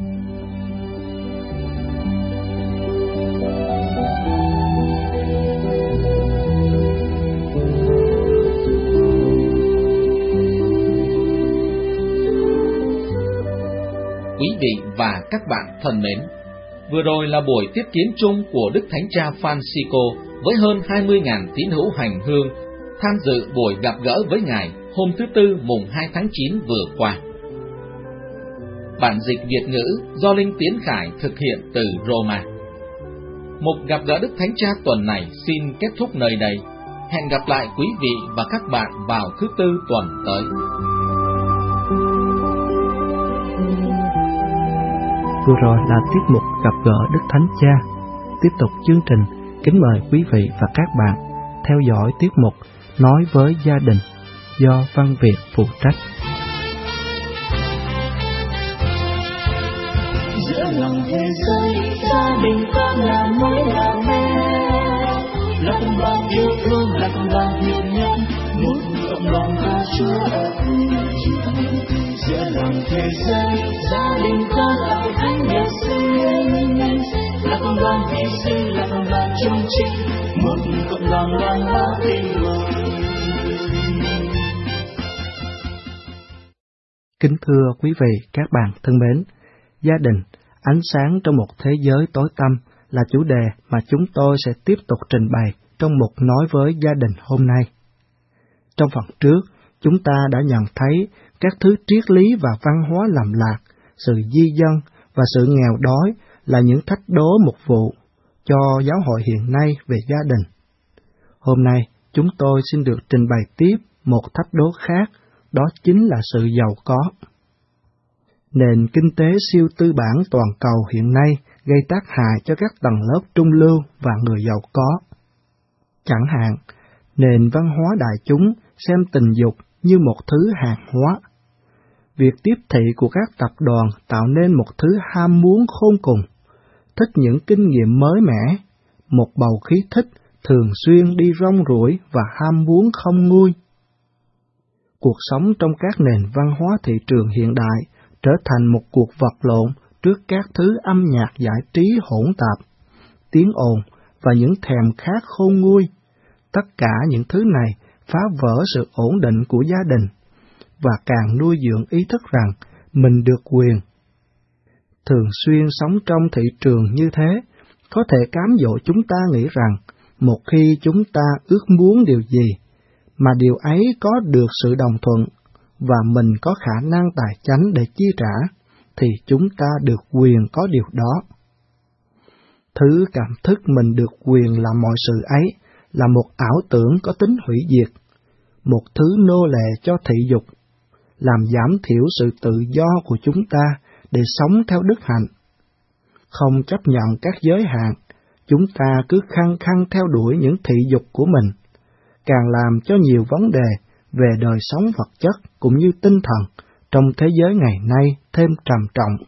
Speaker 4: Quý vị và các bạn thân mến, vừa rồi là buổi tiếp kiến chung của Đức Thánh Cha Francisco với hơn hai mươi nghìn tín hữu hành hương tham dự buổi gặp gỡ với Ngài hôm thứ Tư mùng hai tháng chín vừa qua. Bản dịch Việt ngữ do Linh Tiến Khải thực hiện từ Roma. Một gặp gỡ Đức Thánh Cha tuần này xin kết thúc nơi đây. Hẹn gặp lại quý vị và các bạn vào thứ Tư tuần tới.
Speaker 1: Vừa rồi là tiết mục gặp gỡ Đức Thánh Cha. Tiếp tục chương trình, kính mời quý vị và các bạn theo dõi tiết mục Nói với gia đình do Văn Việt phụ trách.
Speaker 3: Giữa lòng thế giới, gia đình con là mối là mẹ, là con bao yêu thương, là con bao hiền nhân, muốn cộng lòng ca Chúa ở giữa lòng thế giới, gia đình con là thánh đẹp xinh. là cộng đoàn vi sư, là cộng đoàn trung trinh, một cộng đoàn loan báo tin mừng.
Speaker 1: Kính thưa quý vị, các bạn thân mến, gia đình, ánh sáng trong một thế giới tối tăm là chủ đề mà chúng tôi sẽ tiếp tục trình bày trong mục Nói với gia đình hôm nay. Trong phần trước, chúng ta đã nhận thấy các thứ triết lý và văn hóa lầm lạc, sự di dân và sự nghèo đói là những thách đố mục vụ cho giáo hội hiện nay về gia đình. Hôm nay, chúng tôi xin được trình bày tiếp một thách đố khác, đó chính là sự giàu có. Nền kinh tế siêu tư bản toàn cầu hiện nay gây tác hại cho các tầng lớp trung lưu và người giàu có. Chẳng hạn, nền văn hóa đại chúng xem tình dục như một thứ hàng hóa. Việc tiếp thị của các tập đoàn tạo nên một thứ ham muốn khôn cùng, thích những kinh nghiệm mới mẻ, một bầu khí thích thường xuyên đi rong ruổi và ham muốn không nguôi. Cuộc sống trong các nền văn hóa thị trường hiện đại trở thành một cuộc vật lộn trước các thứ âm nhạc giải trí hỗn tạp, tiếng ồn và những thèm khát khôn nguôi. Tất cả những thứ này phá vỡ sự ổn định của gia đình và càng nuôi dưỡng ý thức rằng mình được quyền. Thường xuyên sống trong thị trường như thế có thể cám dỗ chúng ta nghĩ rằng một khi chúng ta ước muốn điều gì mà điều ấy có được sự đồng thuận và mình có khả năng tài chánh để chi trả, thì chúng ta được quyền có điều đó. Thứ cảm thức mình được quyền làm mọi sự ấy là một ảo tưởng có tính hủy diệt, một thứ nô lệ cho thị dục, làm giảm thiểu sự tự do của chúng ta để sống theo đức hạnh. Không chấp nhận các giới hạn, chúng ta cứ khăng khăng theo đuổi những thị dục của mình, càng làm cho nhiều vấn đề về đời sống vật chất cũng như tinh thần trong thế giới ngày nay thêm trầm trọng.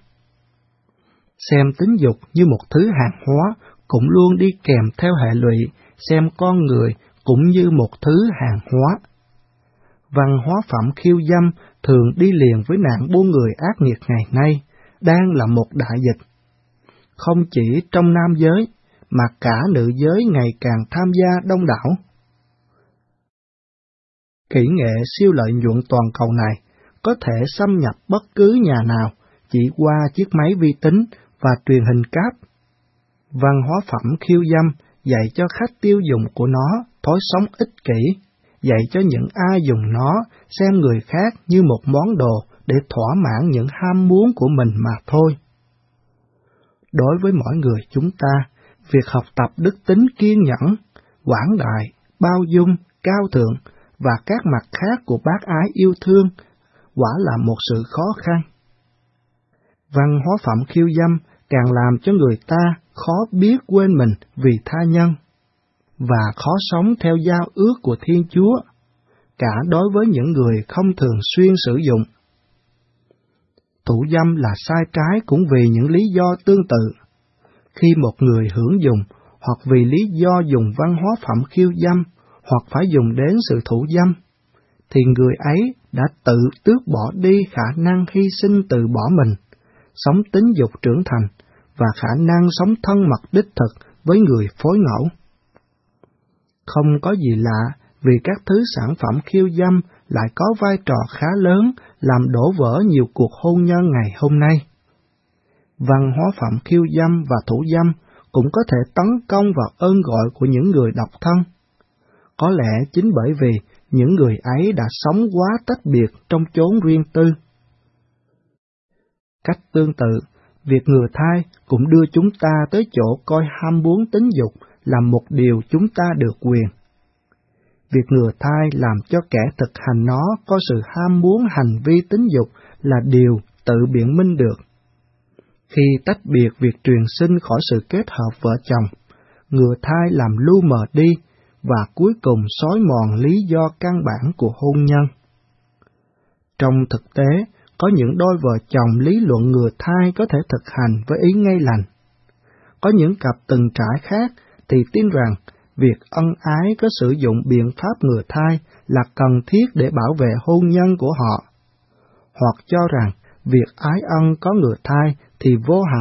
Speaker 1: Xem tính dục như một thứ hàng hóa cũng luôn đi kèm theo hệ lụy xem con người cũng như một thứ hàng hóa. Văn hóa phẩm khiêu dâm thường đi liền với nạn buôn người ác nghiệt ngày nay, đang là một đại dịch. Không chỉ trong nam giới, mà cả nữ giới ngày càng tham gia đông đảo. Kỹ nghệ siêu lợi nhuận toàn cầu này có thể xâm nhập bất cứ nhà nào chỉ qua chiếc máy vi tính và truyền hình cáp. Văn hóa phẩm khiêu dâm dạy cho khách tiêu dùng của nó thói sống ích kỷ, dạy cho những ai dùng nó xem người khác như một món đồ để thỏa mãn những ham muốn của mình mà thôi. Đối với mỗi người chúng ta, việc học tập đức tính kiên nhẫn, quảng đại, bao dung, cao thượng và các mặt khác của bác ái yêu thương quả là một sự khó khăn. Văn hóa phẩm khiêu dâm càng làm cho người ta khó biết quên mình vì tha nhân, và khó sống theo giao ước của Thiên Chúa, cả đối với những người không thường xuyên sử dụng. Thủ dâm là sai trái cũng vì những lý do tương tự. Khi một người hưởng dùng, hoặc vì lý do dùng văn hóa phẩm khiêu dâm, hoặc phải dùng đến sự thủ dâm, thì người ấy đã tự tước bỏ đi khả năng hy sinh từ bỏ mình, sống tính dục trưởng thành, và khả năng sống thân mật đích thực với người phối ngẫu. Không có gì lạ vì các thứ sản phẩm khiêu dâm lại có vai trò khá lớn làm đổ vỡ nhiều cuộc hôn nhân ngày hôm nay. Văn hóa phẩm khiêu dâm và thủ dâm cũng có thể tấn công vào ơn gọi của những người độc thân. Có lẽ chính bởi vì những người ấy đã sống quá tách biệt trong chốn riêng tư. Cách tương tự, việc ngừa thai cũng đưa chúng ta tới chỗ coi ham muốn tính dục là một điều chúng ta được quyền. Việc ngừa thai làm cho kẻ thực hành nó có sự ham muốn hành vi tính dục là điều tự biện minh được. Khi tách biệt việc truyền sinh khỏi sự kết hợp vợ chồng, ngừa thai làm lu mờ đi và cuối cùng xói mòn lý do căn bản của hôn nhân. Trong thực tế, có những đôi vợ chồng lý luận ngừa thai có thể thực hành với ý ngay lành. Có những cặp từng trải khác thì tin rằng việc ân ái có sử dụng biện pháp ngừa thai là cần thiết để bảo vệ hôn nhân của họ, hoặc cho rằng việc ái ân có ngừa thai thì vô hại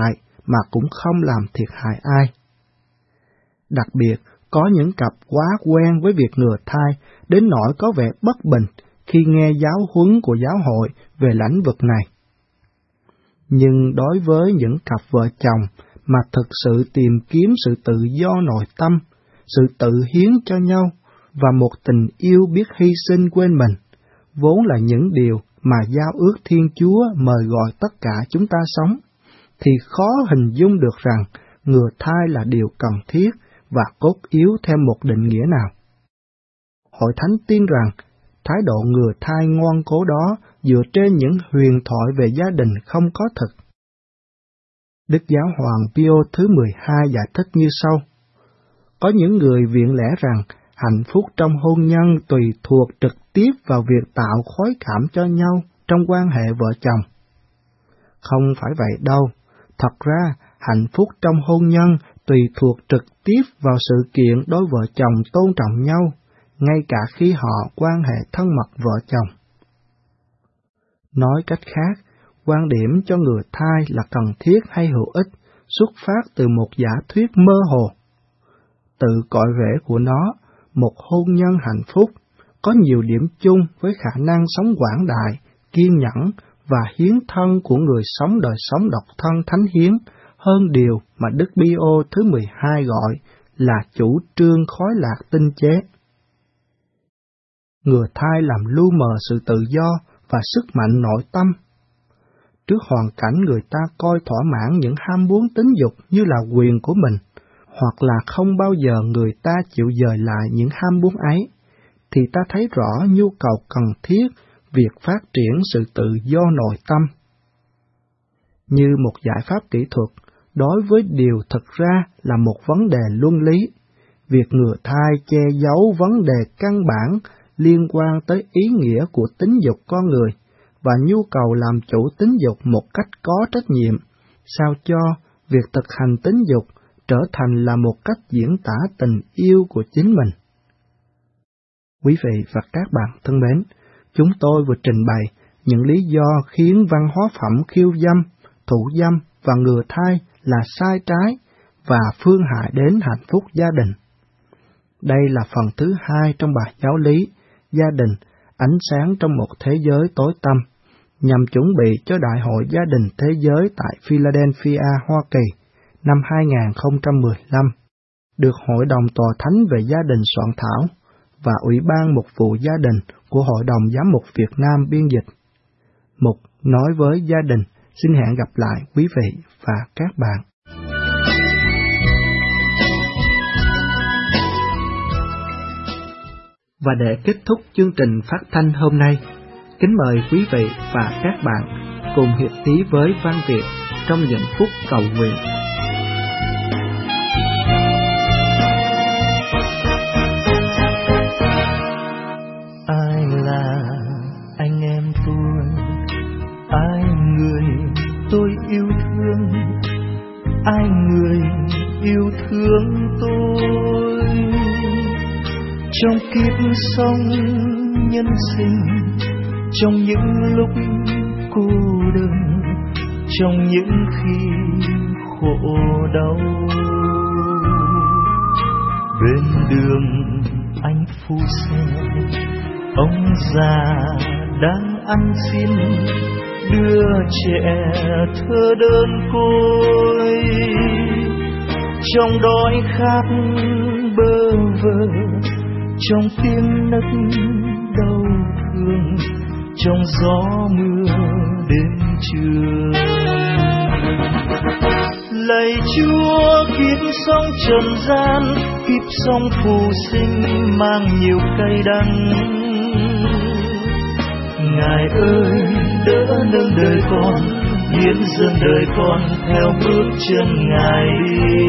Speaker 1: mà cũng không làm thiệt hại ai. Đặc biệt, có những cặp quá quen với việc ngừa thai đến nỗi có vẻ bất bình khi nghe giáo huấn của giáo hội về lãnh vực này. Nhưng đối với những cặp vợ chồng mà thực sự tìm kiếm sự tự do nội tâm, sự tự hiến cho nhau và một tình yêu biết hy sinh quên mình, vốn là những điều mà giao ước Thiên Chúa mời gọi tất cả chúng ta sống, thì khó hình dung được rằng ngừa thai là điều cần thiết và cốt yếu theo một định nghĩa nào. Hội Thánh tin rằng thái độ ngừa thai ngoan cố đó dựa trên những huyền thoại về gia đình không có thực. Đức Giáo hoàng Pio thứ mười hai giải thích như sau: có những người viện lẽ rằng hạnh phúc trong hôn nhân tùy thuộc trực tiếp vào việc tạo khoái cảm cho nhau trong quan hệ vợ chồng. Không phải vậy đâu, thật ra hạnh phúc trong hôn nhân tùy thuộc trực tiếp vào sự kiện đôi vợ chồng tôn trọng nhau, ngay cả khi họ quan hệ thân mật vợ chồng. Nói cách khác, quan điểm cho ngừa thai là cần thiết hay hữu ích xuất phát từ một giả thuyết mơ hồ. Tự cội rễ của nó, một hôn nhân hạnh phúc có nhiều điểm chung với khả năng sống quảng đại, kiên nhẫn và hiến thân của người sống đời sống độc thân thánh hiến hơn điều mà Đức Pio thứ mười hai gọi là chủ trương khói lạc tinh chế. Ngừa thai làm lu mờ sự tự do và sức mạnh nội tâm. Trước hoàn cảnh người ta coi thỏa mãn những ham muốn tính dục như là quyền của mình, hoặc là không bao giờ người ta chịu dời lại những ham muốn ấy, thì ta thấy rõ nhu cầu cần thiết việc phát triển sự tự do nội tâm. Như một giải pháp kỹ thuật, đối với điều thực ra là một vấn đề luân lý, việc ngừa thai che giấu vấn đề căn bản liên quan tới ý nghĩa của tính dục con người và nhu cầu làm chủ tính dục một cách có trách nhiệm, sao cho việc thực hành tính dục trở thành là một cách diễn tả tình yêu của chính mình. Quý vị và các bạn thân mến, chúng tôi vừa trình bày những lý do khiến văn hóa phẩm khiêu dâm, thủ dâm và ngừa thai là sai trái và phương hại đến hạnh phúc gia đình. Đây là phần thứ hai trong bài giáo lý Gia đình, ánh sáng trong một thế giới tối tăm, nhằm chuẩn bị cho Đại hội Gia đình Thế giới tại Philadelphia, Hoa Kỳ, năm hai không một lăm, được Hội đồng Tòa Thánh về Gia đình soạn thảo và Ủy ban Mục vụ Gia đình của Hội đồng Giám mục Việt Nam biên dịch. Mục nói với gia đình xin hẹn gặp lại quý vị và các bạn. Và để kết thúc chương trình phát thanh hôm nay, kính mời quý vị và các bạn cùng hiệp ý với Văn Việt trong những phút cầu nguyện.
Speaker 6: Ai là anh em tôi, ai người tôi yêu thương, ai người yêu thương tôi. Trong kiếp sống nhân sinh, trong những lúc cô đơn, trong những khi khổ đau, bên đường anh phu xe, ông già đang ăn xin, đưa trẻ thơ đơn côi. Trong đói khát bơ vơ, trong tiếng nấc đau thương, trong gió mưa đêm trường. Lạy Chúa, kiếp sống trần gian, kiếp sống phù sinh mang nhiều cay đắng. Ngài ơi, đỡ nâng đời con, hiến dâng đời con theo bước chân Ngài đi.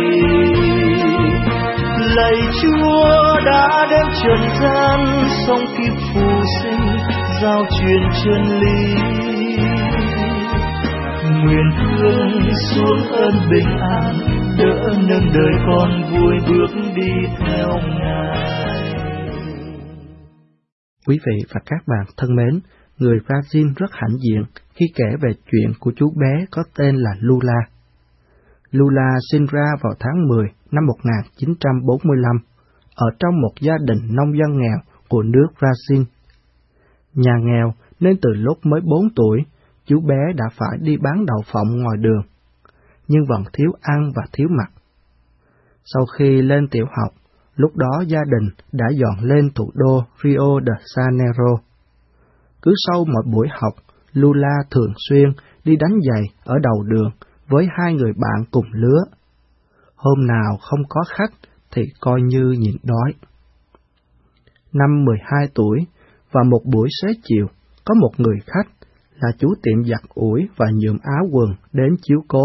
Speaker 6: Lạy Chúa, đã đến trần gian, sống kiếp phù sinh, giao truyền chân lý. Nguyện thương xuống ơn bình an, đỡ nâng đời con vui bước đi theo Ngài.
Speaker 1: Quý vị và các bạn thân mến, người Brazil rất hãnh diện khi kể về chuyện của chú bé có tên là Lula. Lula sinh ra vào tháng mười năm một nghìn chín trăm bốn mươi lăm, ở trong một gia đình nông dân nghèo của nước Brazil. Nhà nghèo nên từ lúc mới bốn tuổi, chú bé đã phải đi bán đậu phộng ngoài đường, nhưng vẫn thiếu ăn và thiếu mặc. Sau khi lên tiểu học, lúc đó gia đình đã dọn lên thủ đô Rio de Janeiro. Cứ sau một buổi học, Lula thường xuyên đi đánh giày ở đầu đường với hai người bạn cùng lứa. Hôm nào không có khách thì coi như nhịn đói. Năm mười hai tuổi, vào một buổi xế chiều, có một người khách là chú tiệm giặt ủi và nhuộm áo quần đến chiếu cố.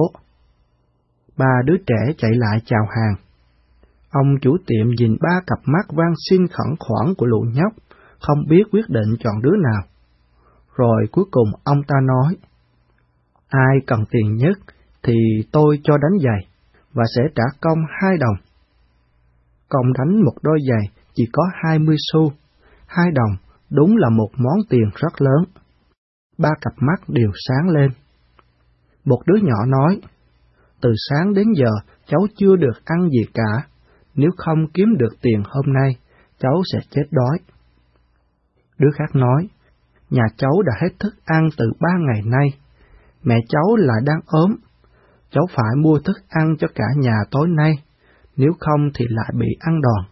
Speaker 1: Ba đứa trẻ chạy lại chào hàng. Ông chủ tiệm nhìn ba cặp mắt van xin khẩn khoản của lũ nhóc, không biết quyết định chọn đứa nào. Rồi cuối cùng ông ta nói, ai cần tiền nhất thì tôi cho đánh giày, và sẽ trả công hai đồng. Công đánh một đôi giày chỉ có hai mươi xu, hai đồng đúng là một món tiền rất lớn. Ba cặp mắt đều sáng lên. Một đứa nhỏ nói, từ sáng đến giờ cháu chưa được ăn gì cả, nếu không kiếm được tiền hôm nay, cháu sẽ chết đói. Đứa khác nói, nhà cháu đã hết thức ăn từ ba ngày nay, mẹ cháu lại đang ốm, cháu phải mua thức ăn cho cả nhà tối nay, nếu không thì lại bị ăn đòn.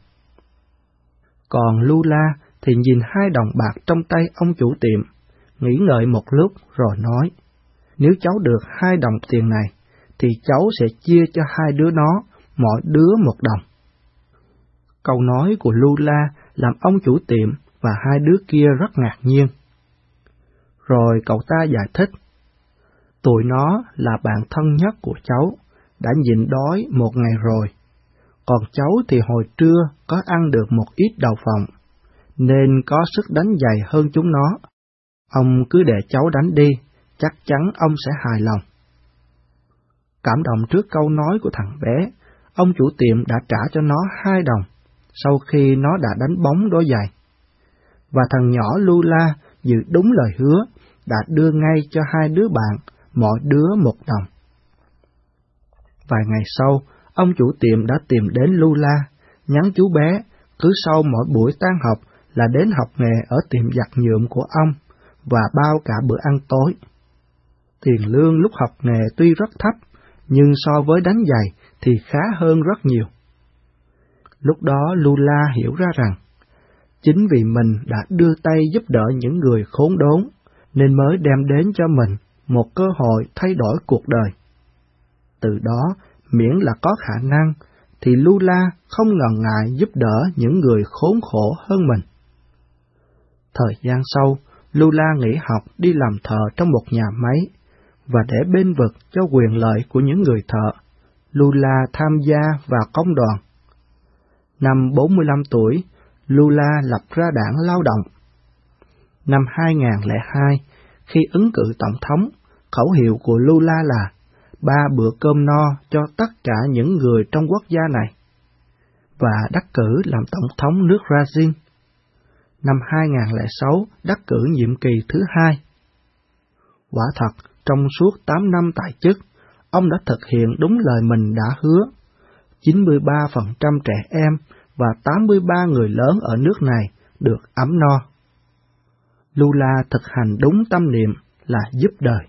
Speaker 1: Còn Lula thì nhìn hai đồng bạc trong tay ông chủ tiệm, nghĩ ngợi một lúc rồi nói, nếu cháu được hai đồng tiền này, thì cháu sẽ chia cho hai đứa nó, mỗi đứa một đồng. Câu nói của Lula làm ông chủ tiệm và hai đứa kia rất ngạc nhiên. Rồi cậu ta giải thích, tụi nó là bạn thân nhất của cháu, đã nhịn đói một ngày rồi, còn cháu thì hồi trưa có ăn được một ít đậu phộng, nên có sức đánh giày hơn chúng nó. Ông cứ để cháu đánh đi, chắc chắn ông sẽ hài lòng. Cảm động trước câu nói của thằng bé, ông chủ tiệm đã trả cho nó hai đồng, sau khi nó đã đánh bóng đôi giày. Và thằng nhỏ Lula giữ đúng lời hứa, đã đưa ngay cho hai đứa bạn, mỗi đứa một đồng. Vài ngày sau, ông chủ tiệm đã tìm đến Lula, nhắn chú bé, cứ sau mỗi buổi tan học là đến học nghề ở tiệm giặt nhuộm của ông, và bao cả bữa ăn tối. Tiền lương lúc học nghề tuy rất thấp, nhưng so với đánh giày thì khá hơn rất nhiều. Lúc đó Lula hiểu ra rằng, chính vì mình đã đưa tay giúp đỡ những người khốn đốn, nên mới đem đến cho mình một cơ hội thay đổi cuộc đời. Từ đó, miễn là có khả năng, thì Lula không ngần ngại giúp đỡ những người khốn khổ hơn mình. Thời gian sau, Lula nghỉ học đi làm thợ trong một nhà máy, và để bênh vực cho quyền lợi của những người thợ, Lula tham gia vào công đoàn. Năm bốn mươi lăm tuổi, Lula lập ra đảng Lao động. Năm hai nghìn không trăm lẻ hai, khi ứng cử tổng thống, khẩu hiệu của Lula là ba bữa cơm no cho tất cả những người trong quốc gia này, và đắc cử làm tổng thống nước Brazil. Năm hai nghìn không trăm lẻ sáu, đắc cử nhiệm kỳ thứ hai. Quả thật, trong suốt tám năm tại chức, ông đã thực hiện đúng lời mình đã hứa. chín mươi ba phần trăm trẻ em và tám mươi ba người lớn ở nước này được ấm no. Lula thực hành đúng tâm niệm là giúp đời.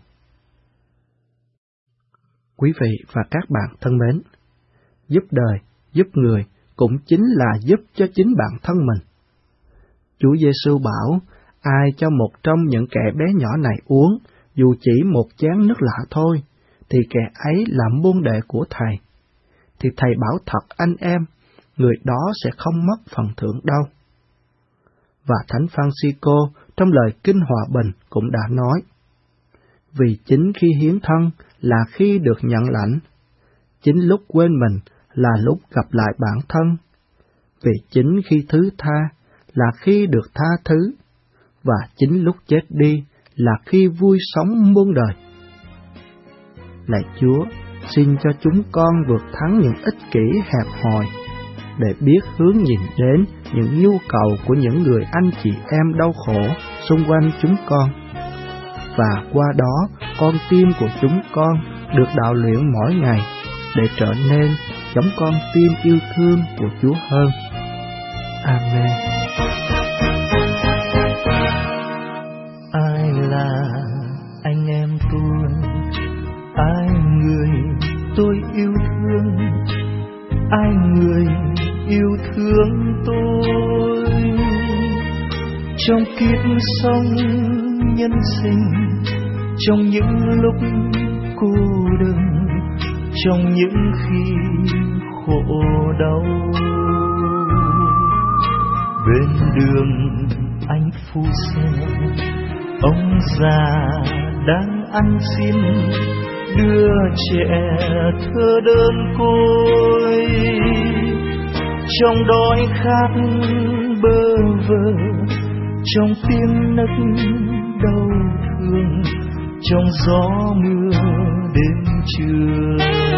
Speaker 1: Quý vị và các bạn thân mến, giúp đời, giúp người cũng chính là giúp cho chính bản thân mình. Chúa Giêsu bảo, ai cho một trong những kẻ bé nhỏ này uống, dù chỉ một chén nước lạ thôi, thì kẻ ấy là môn đệ của Thầy. Thì Thầy bảo thật anh em, người đó sẽ không mất phần thưởng đâu. Và Thánh Francisco trong lời Kinh Hòa Bình cũng đã nói, vì chính khi hiến thân là khi được nhận lãnh, chính lúc quên mình là lúc gặp lại bản thân, vì chính khi thứ tha là khi được tha thứ, và chính lúc chết đi là khi vui sống muôn đời. Lạy Chúa, xin cho chúng con vượt thắng những ích kỷ hẹp hòi, để biết hướng nhìn đến những nhu cầu của những người anh chị em đau khổ xung quanh chúng con. Và qua đó, con tim của chúng con được đạo luyện mỗi ngày, để trở nên giống con tim yêu thương của Chúa hơn. Amen.
Speaker 6: Ai là anh em tôi, ai người tôi yêu thương, ai người yêu thương tôi trong kiếp sống nhân sinh, trong những lúc cô đơn, trong những khi khổ đau. Bên đường anh phu xe, ông già đang ăn xin, đưa trẻ thơ đơn côi, trong đói khát bơ vơ, trong tiếng nấc đau thương, trong gió mưa đêm trường.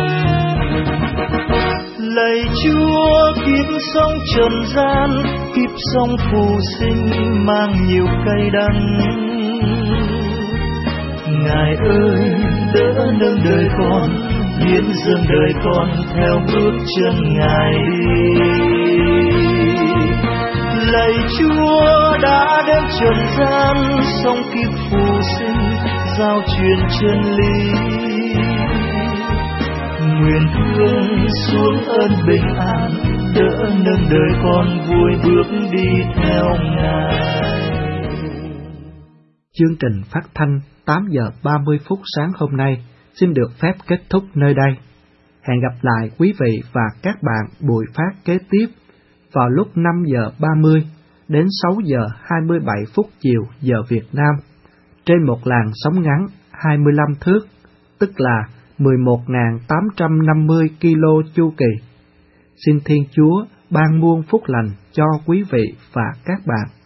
Speaker 6: Lạy Chúa, kiếp sống trần gian, kiếp sống phù sinh mang nhiều cay đắng. Ngài ơi, đỡ nâng đời con, hiến dâng đời con theo bước chân Ngài đi. Lạy Chúa, đã đến trần gian, sống kiếp phù sinh, giao truyền chân lý. Nguyện thương xuống ơn bình an, đỡ nâng đời con vui bước đi theo Ngài.
Speaker 1: Chương trình phát thanh tám giờ ba mươi phút sáng hôm nay xin được phép kết thúc nơi đây. Hẹn gặp lại quý vị và các bạn buổi phát kế tiếp vào lúc năm giờ ba mươi đến sáu giờ hai mươi bảy phút chiều giờ Việt Nam trên một làn sóng ngắn hai mươi lăm thước, tức là mười một nghìn tám trăm năm mươi ki lô chu kỳ. Xin Thiên Chúa ban muôn phúc lành cho quý vị và các bạn.